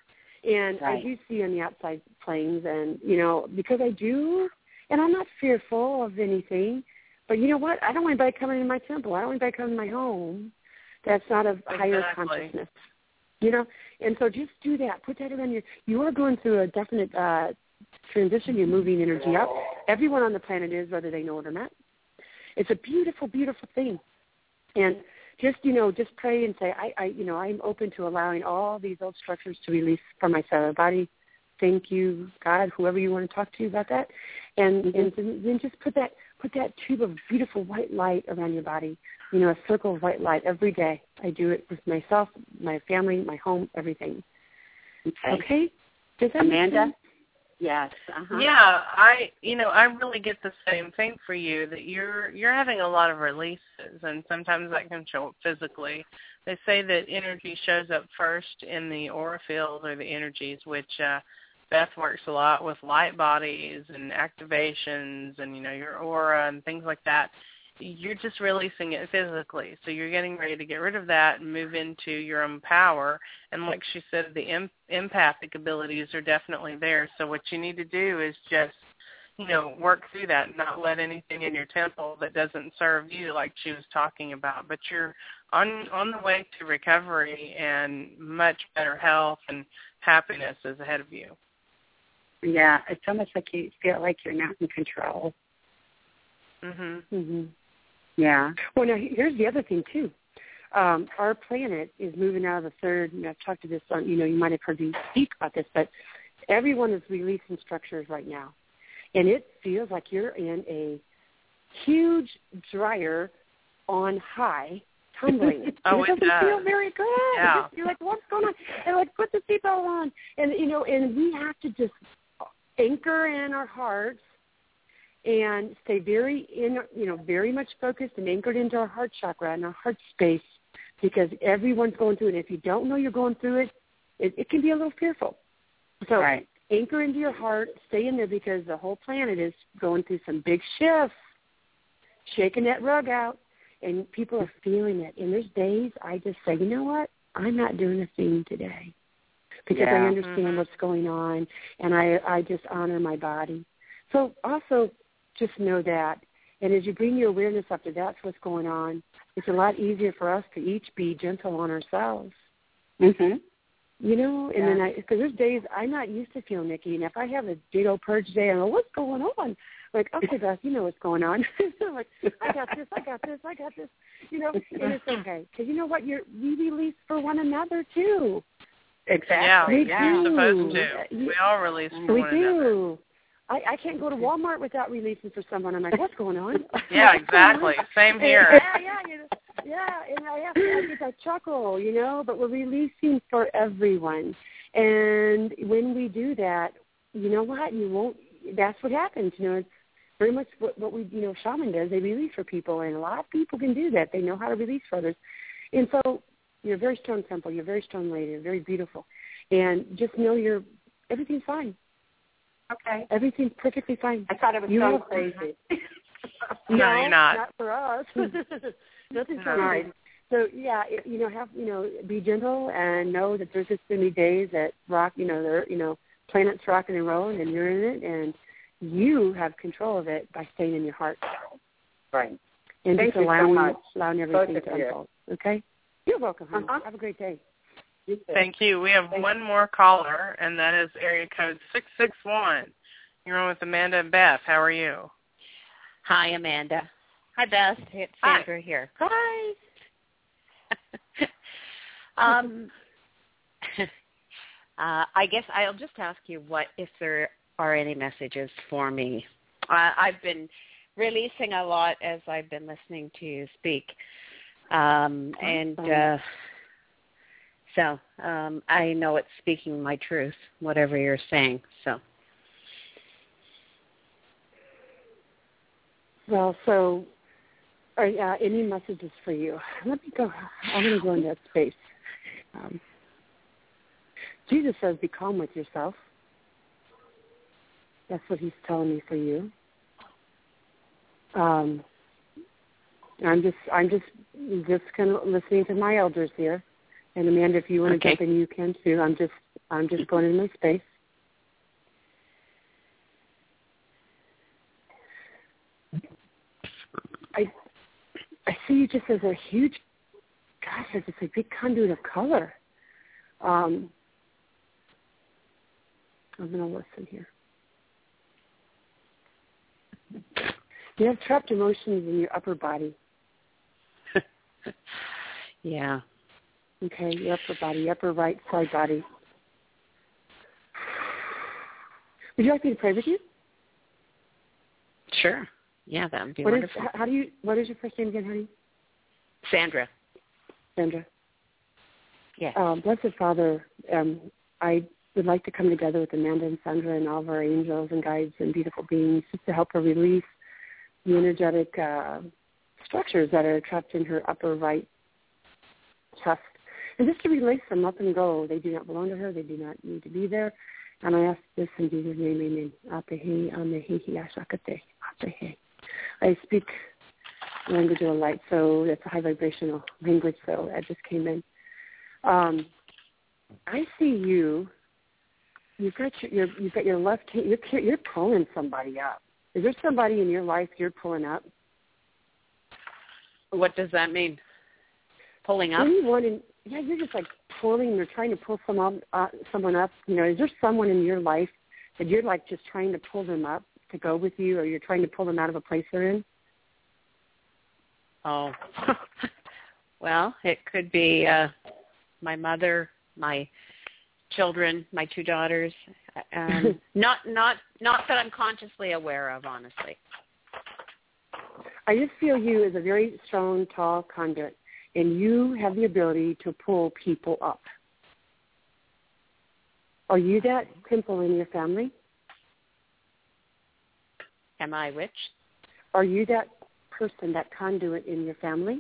And right. I do see on the outside planes, and you know, because I do, and I'm not fearful of anything. But you know what? I don't want anybody coming into my temple. I don't want anybody coming to my home. That's not of exactly. higher consciousness. You know, and so just do that. Put that around your. You are going through a definite uh, transition. You're moving energy up. Everyone on the planet is, whether they know it or not. It's a beautiful, beautiful thing. And just you know, just pray and say, I, I, you know, I'm open to allowing all these old structures to release from my cellular body. Thank you, God, whoever you want to talk to about that, and mm-hmm. and then just put that put that tube of beautiful white light around your body. You know, a circle of white light every day. I do it with myself, my family, my home, everything. Okay. Okay? Does that Amanda? Yes. Uh-huh. Yeah, I you know, I really get the same thing for you, that you're you're having a lot of releases, and sometimes that can show up physically. They say that energy shows up first in the aura field or the energies, which uh Beth works a lot with light bodies and activations and, you know, your aura and things like that. You're just releasing it physically. So you're getting ready to get rid of that and move into your own power. And like she said, the em- empathic abilities are definitely there. So what you need to do is just, you know, work through that and not let anything in your temple that doesn't serve you, like she was talking about. But you're on on the way to recovery, and much better health and happiness is ahead of you. Yeah, it's almost like you feel like you're not in control. Mhm. Mhm. Yeah. Well, now here's the other thing too. Um, our planet is moving out of the third. And I've talked to this on. You know, you might have heard me speak about this, but everyone is releasing structures right now, and it feels like you're in a huge dryer on high, tumbling. Oh, it doesn't it does. feel very good. Yeah. Just, you're like, what's going on? And like, put the seatbelt on, and you know, and we have to just anchor in our hearts and stay very in, you know, very much focused and anchored into our heart chakra and our heart space, because everyone's going through it. And if you don't know you're going through it, it, it can be a little fearful. So right. Anchor into your heart, stay in there, because the whole planet is going through some big shifts, shaking that rug out, and people are feeling it. And there's days I just say, you know what, I'm not doing a thing today, because yeah. I understand mm-hmm. what's going on, and I, I just honor my body. So also just know that. And as you bring your awareness up to that's what's going on, it's a lot easier for us to each be gentle on ourselves. Mhm. You know, and yeah. then I, because there's days I'm not used to feeling Nikki, and if I have a big old purge day, I'm like, what's going on? Like, okay, Beth, you know what's going on. Like, I got this, I got this, I got this. You know, and it's okay, because you know what? You're we release for one another too. Exactly. Yeah, yeah. you're supposed to. We all release for we one do. another. I, I can't go to Walmart without releasing for someone. I'm like, what's going on? Yeah, exactly. Same here. Yeah, yeah, you know, yeah. And I have to I get that chuckle, you know. But we're releasing for everyone, and when we do that, you know what? You won't. That's what happens. You know, it's very much what, what we, you know, shaman does. They release for people, and a lot of people can do that. They know how to release for others, and so you're a very strong temple. You're a very strong lady. You're very beautiful, and just know you're everything's fine. Okay. Everything's perfectly fine. I thought it was you so have, crazy. no, no, you're not. Not for us. Nothing's No. crazy. So yeah, it, you know, have you know, be gentle and know that there's just going to be days that rock. You know, there, you know, planet's rocking and rolling, and you're in it, and you have control of it by staying in your heart. Right. And Thank just you allowing, so much. allowing everything Both to of you. unfold. Okay? You're welcome, honey. Uh-huh. Have a great day. You too. Thank you. We have Thank one more caller, and that is area code six six one. You're on with Amanda and Beth. How are you? Hi, Amanda. Hi, Beth. It's Sandra Hi. here. Hi. um, uh, I guess I'll just ask you what if there are any messages for me. Uh, I've been releasing a lot as I've been listening to you speak, um, and uh, so um, I know it's speaking my truth, whatever you're saying. So. Well, so are uh, any messages for you? Let me go. I'm going to go into that space. Um, Jesus says, be calm with yourself. That's what he's telling me for you. Um, I'm just, I'm just, just kind of listening to my elders here. And Amanda, if you want to Okay. jump in, you can too. I'm just, I'm just going in my space. I, I see you just as a huge, gosh, as just a big conduit of color. Um, I'm going to listen here. You have trapped emotions in your upper body. Yeah. Okay, your upper body, your upper right side body. Would you like me to pray with you? Sure. Yeah, that would be What is, wonderful. how do you, what is your first name again, honey? Sandra. Sandra. Yes. Um, Blessed Father, um, I would like to come together with Amanda and Sandra and all of our angels and guides and beautiful beings just to help her release the energetic uh, structures that are trapped in her upper right chest. And just to release them, let them go. They do not belong to her. They do not need to be there. And I ask this in Jesus' name, amen. Apehe, amehehi, ashakate, apehe. I speak language of light, so it's a high vibrational language, so that just came in. Um, I see you. You've got your, your you've got your left hand. You're you're pulling somebody up. Is there somebody in your life you're pulling up? What does that mean? Pulling up? Anyone in, yeah, you're just like pulling. You're trying to pull someone uh, someone up. You know, is there someone in your life that you're like just trying to pull them up to go with you, or you're trying to pull them out of a place they're in? Oh, well, it could be uh, my mother, my children, my two daughters. Um, not, not, not that I'm consciously aware of, honestly. I just feel you as a very strong, tall conduit, and you have the ability to pull people up. Are you that simple in your family? Am I which? Are you that person, that conduit in your family?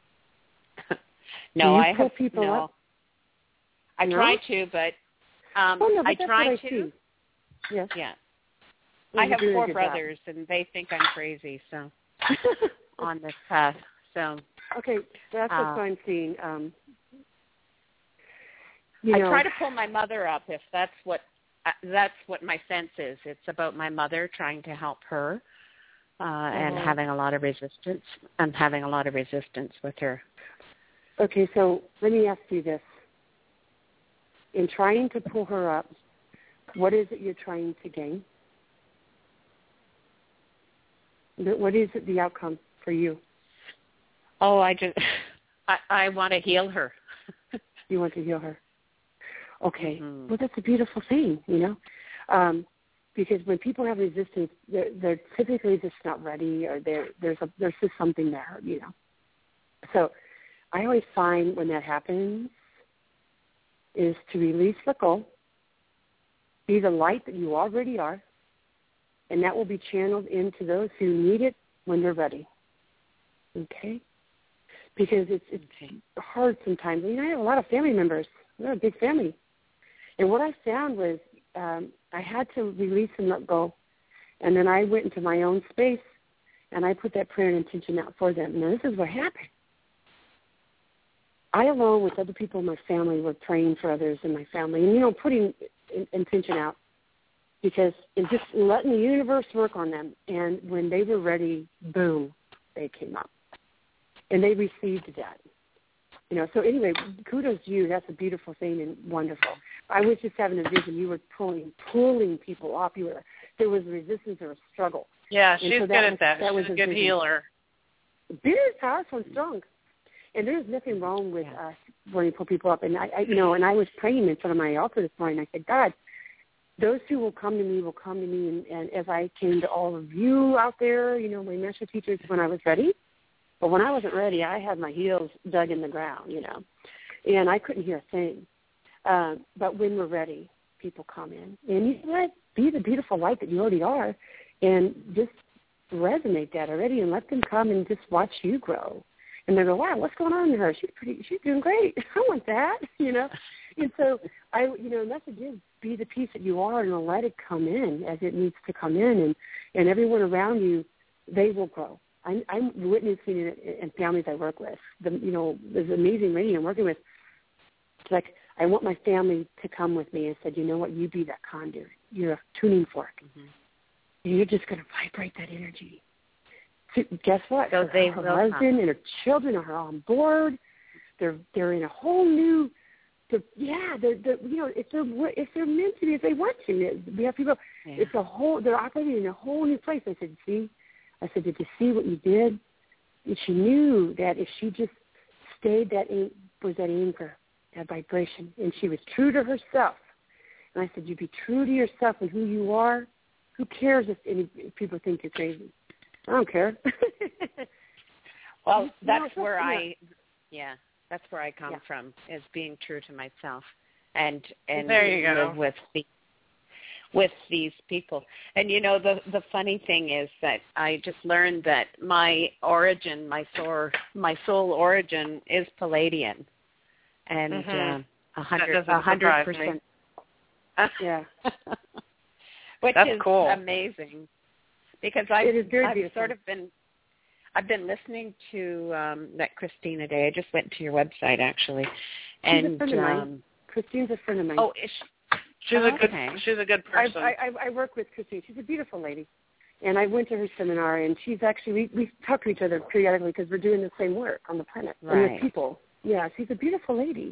No, Do you I pull have people no. up? I No? try to, but um, oh, no, but I that's try what I to. See. Yes. Yeah. Well, I you're have doing a four good brothers, and they think I'm crazy. So on this path. So okay, that's uh, what I'm seeing. Um, you I know, try to pull my mother up if that's what uh, that's what my sense is. It's about my mother, trying to help her, uh, and uh-huh. having a lot of resistance. I'm having a lot of resistance with her. Okay, so let me ask you this. In trying to pull her up, what is it you're trying to gain? What is it the outcome for you? Oh, I just I, I want to heal her. You want to heal her. Okay. Mm-hmm. Well, that's a beautiful thing, you know, um, because when people have resistance, they're, they're typically just not ready, or they're, there's a, there's just something there, you know. So I always find when that happens is to release, let go, be the light that you already are, and that will be channeled into those who need it when they're ready. Okay? Because it's it's okay. hard sometimes. You know, I have a lot of family members. We're a big family. And what I found was um, I had to release and let go. And then I went into my own space, and I put that prayer and intention out for them. Now, this is what happened. I, along with other people in my family, were praying for others in my family and, you know, putting in, intention out. because and just letting the universe work on them. And when they were ready, boom, they came up. And they received that. You know, so anyway, kudos to you. That's a beautiful thing and wonderful. I was just having a vision. You were pulling, pulling people up. You were, there was resistance or a struggle. Yeah, she's so good that at was, that. that She's was a a good vision. healer. Very powerful and strong. And there's nothing wrong with us when you pull people up. And I, I, you know, and I was praying in front of my altar this morning. I said, God, those who will come to me will come to me. And, and as I came to all of you out there, you know, my master teachers, when I was ready. But when I wasn't ready, I had my heels dug in the ground, you know, and I couldn't hear a thing. Um, but when we're ready, people come in. And you know what? Be the beautiful light that you already are, and just resonate that already, and let them come and just watch you grow. And they go, wow, what's going on in her? She's pretty. She's doing great. I want that, you know. And so I, you know, message is be the peace that you are, and let it come in as it needs to come in, and and everyone around you, they will grow. I'm, I'm witnessing it in families I work with. The, you know, there's amazing lady I'm working with. It's like, I want my family to come with me. I said, you know what? You be that conduit. You're a tuning fork. Mm-hmm. And you're just going to vibrate that energy. So guess what? So they her will husband come. and her children are on board. They're they're in a whole new. They're, yeah, they're, they're you know if they're if they're meant to be, if they want to, we have people. Yeah. It's a whole. They're operating in a whole new place. I said, see. I said, did you see what you did? And she knew that if she just stayed, that was that anchor, that vibration, and she was true to herself. And I said, you be true to yourself and who you are. Who cares if any if people think you're crazy? I don't care. Well, that's no, where yeah. I, yeah, that's where I come yeah. from, is being true to myself, and and there you live go. with the. with these people. And, you know, the the funny thing is that I just learned that my origin, my soul, my soul origin is Palladian. And mm-hmm. uh, a hundred, a hundred percent. Yeah. Which That's is cool. amazing. Because I've, it is very I've beautiful. sort of been, I've been listening to um, that Christina Day. I just went to your website, actually. She's and a friend of mine. Um, Christine's a friend of mine. Oh, is she? She's oh, a good. okay. She's a good person. I, I, I work with Christine. She's a beautiful lady, and I went to her seminar. And she's actually we, we talk to each other periodically because we're doing the same work on the planet right. and with people. Yeah, she's a beautiful lady.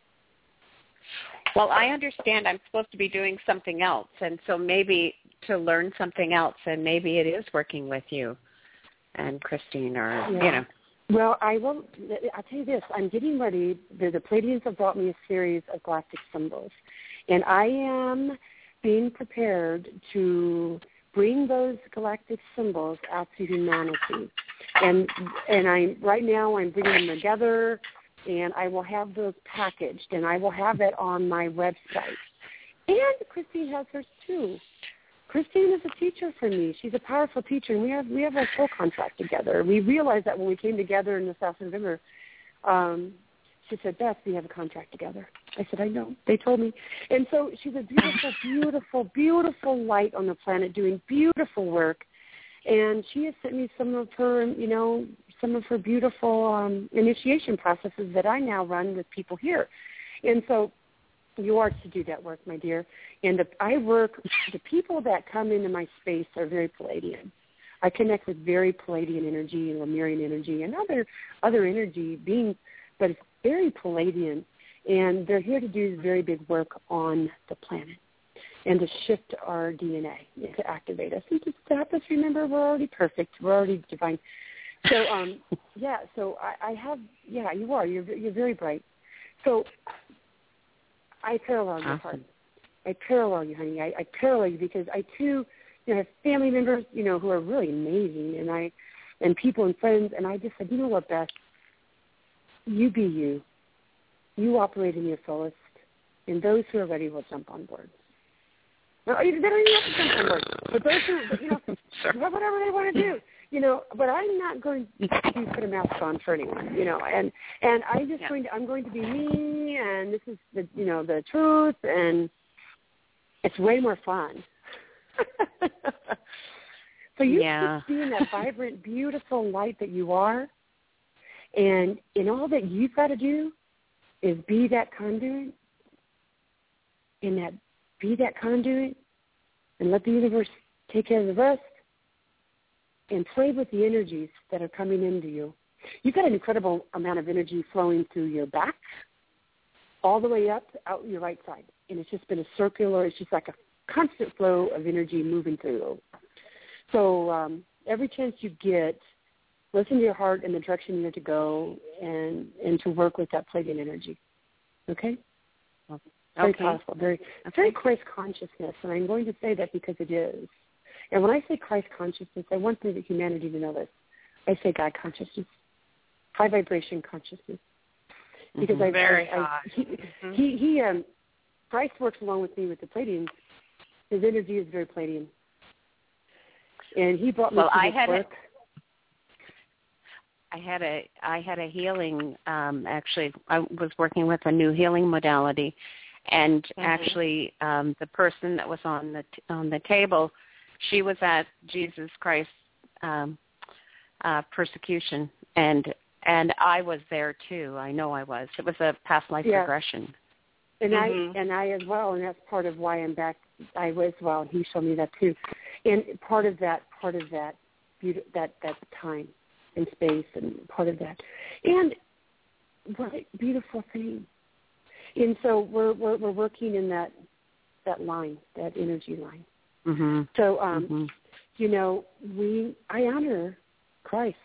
Well, I understand I'm supposed to be doing something else, and so maybe to learn something else, and maybe it is working with you and Christine, or yeah. you know. Well, I will. I'll tell you this. I'm getting ready. The, the Palladians have brought me a series of galactic symbols. And I am being prepared to bring those galactic symbols out to humanity. And and I right now I'm bringing them together, and I will have those packaged, and I will have that on my website. And Christine has hers too. Christine is a teacher for me. She's a powerful teacher, and we have we have a soul contract together. We realized that when we came together in the South River. Um, She said, Beth, we have a contract together. I said, I know. They told me. And so she's a beautiful, beautiful, beautiful light on the planet doing beautiful work. And she has sent me some of her, you know, some of her beautiful um, initiation processes that I now run with people here. And so you are to do that work, my dear. And the, I work, the people that come into my space are very Palladian. I connect with very Palladian energy and Lemurian energy and other other energy beings, but it's very Palladian, and they're here to do very big work on the planet and to shift our D N A and to activate us and just to help us remember we're already perfect, we're already divine. So, um, yeah, so I, I have, yeah, you are, you're you're very bright. So I parallel your heart. I parallel you, honey. I, I parallel you because I, too, you know, have family members, you know, who are really amazing, and I, and people and friends, and I just said, you know what, Beth? You be you. You operate in your fullest, and those who are ready will jump on board. Now, they don't even have to jump on board, but those who, you know, sure. whatever they want to do, you know. But I'm not going to put a mask on for anyone, you know. And and I'm just yeah. going to, I'm going to be me, and this is the, you know, the truth, and it's way more fun. So you yeah. just being that vibrant, beautiful light that you are. And and all that you've got to do is be that conduit, and that be that conduit, and let the universe take care of the rest, and play with the energies that are coming into you. You've got an incredible amount of energy flowing through your back, all the way up, out your right side. And it's just been a circular, it's just like a constant flow of energy moving through. So um, every chance you get, listen to your heart and the direction you need to go, and, and to work with that Pleiadian energy. Okay? Okay. Very powerful, very, okay. very Christ consciousness. And I'm going to say that because it is. And when I say Christ consciousness, I want the humanity to know this. I say God consciousness, high vibration consciousness. Because mm-hmm. I, very I, I, high. He, mm-hmm. he, he, um, Christ works along with me with the Pleiadians. His energy is very Pleiadian. And he brought me well, to I this had work. A, I had a I had a healing. Um, actually, I was working with a new healing modality, and mm-hmm. actually, um, the person that was on the t- on the table, she was at Jesus Christ um, uh, persecution, and and I was there too. I know I was. It was a past life yeah. regression. And mm-hmm. I and I as well, and that's part of why I'm back. I was well, and he showed me that too. And part of that, part of that, beauty, that that time and space, and part of that, and what a beautiful thing. And so we're we're, we're working in that that line, that energy line. Mm-hmm. So, um, mm-hmm. you know, we I honor Christ.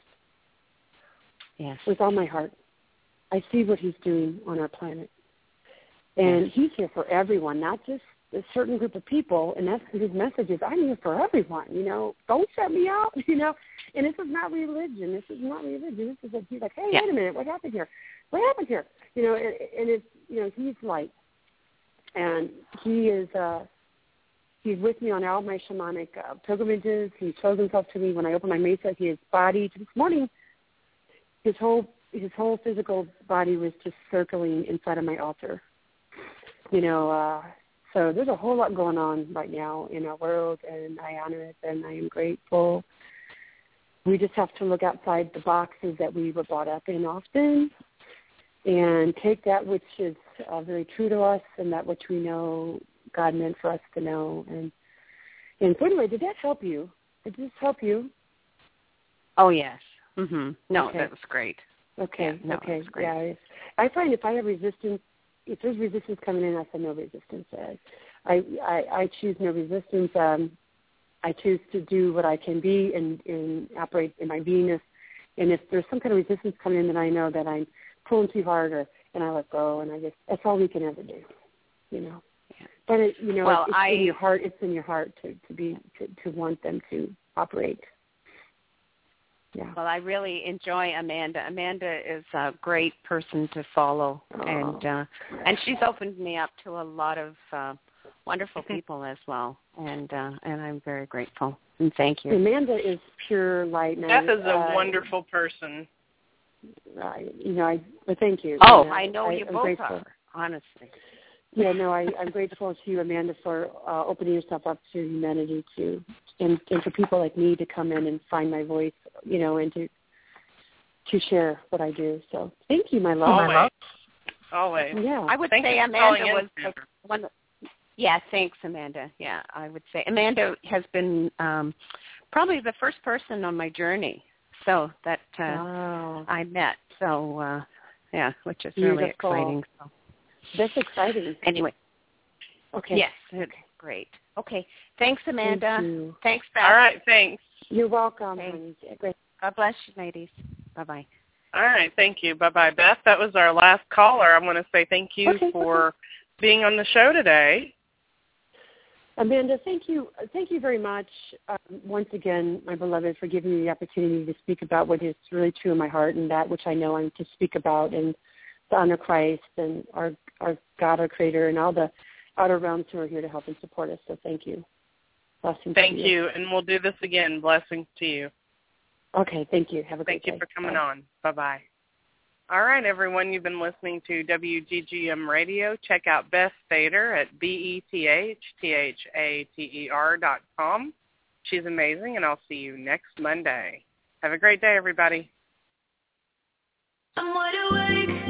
Yes. With all my heart. I see what he's doing on our planet. And yes. he's here for everyone, not just a certain group of people. And that's his message is, I'm here for everyone, you know. Don't shut me out, you know. And this is not religion. This is not religion. This is a, he's like, hey, yeah. wait a minute. What happened here? What happened here? You know, and, and it's, you know, he's light. And he is, uh, he's with me on all my shamanic uh, pilgrimages. He shows himself to me when I open my mesa. His body, this morning, his whole his whole physical body was just circling inside of my altar. You know, uh, so there's a whole lot going on right now in our world, and I honor it, and I am grateful. We just have to look outside the boxes that we were brought up in often and take that which is uh, very true to us and that which we know God meant for us to know. And, and so anyway, did that help you? Did this help you? Oh, yes. Mm-hmm. No, okay. that was great. Okay, yeah, no, okay. Great. Yeah, I find if I have resistance, if there's resistance coming in, I say no resistance. I, I, I choose no resistance. Um, I choose to do what I can be and, and operate in my beingness. And if there's some kind of resistance coming in, then I know that I'm pulling too hard, or and I let go, and I just that's all we can ever do, you know. Yeah. But it, you know, well, it's, I, in your heart. It's in your heart to, to be to, to want them to operate. Yeah. Well, I really enjoy Amanda. Amanda is a great person to follow, oh. and uh, and she's opened me up to a lot of uh, wonderful people as well, and uh, and I'm very grateful. And thank you. Amanda is pure light. Beth is a uh, wonderful person. I, you know, I but thank you. Oh, Amanda. I know I, you I'm both grateful. are, honestly. Yeah, no, I, I'm grateful to you, Amanda, for uh, opening yourself up to humanity, to and, and for people like me to come in and find my voice, you know, and to to share what I do. So thank you, my love. Always. My love. Always. Yeah. I would Thank say you Amanda was in. one. Yeah, thanks, Amanda. Yeah, I would say Amanda has been um, probably the first person on my journey, so that uh, wow. I met. So uh, yeah, which is Beautiful. really exciting. So. That's exciting. Anyway. Okay. Yes. Okay. Great. Okay. Thanks, Amanda. Thank you. Thanks, Beth. All right. Thanks. You're welcome. Thanks. Great. God bless you, ladies. Bye-bye. All right. Thank you. Bye-bye, Beth. That was our last caller. I want to say thank you okay, for okay. being on the show today. Amanda, thank you. Thank you very much um, once again, my beloved, for giving me the opportunity to speak about what is really true in my heart and that which I know I'm to speak about, and to honor Christ and our our God, our Creator, and all the outer realms who are here to help and support us. So thank you. Blessings Thank to you. you, and we'll do this again. Blessings to you. Okay, thank you. Have a thank great day. Thank you for coming Bye. on. Bye-bye. All right, everyone, you've been listening to W G G M Radio. Check out Beth Thater at B E T H T H A T E R dot com. She's amazing, and I'll see you next Monday. Have a great day, everybody. I'm wide awake.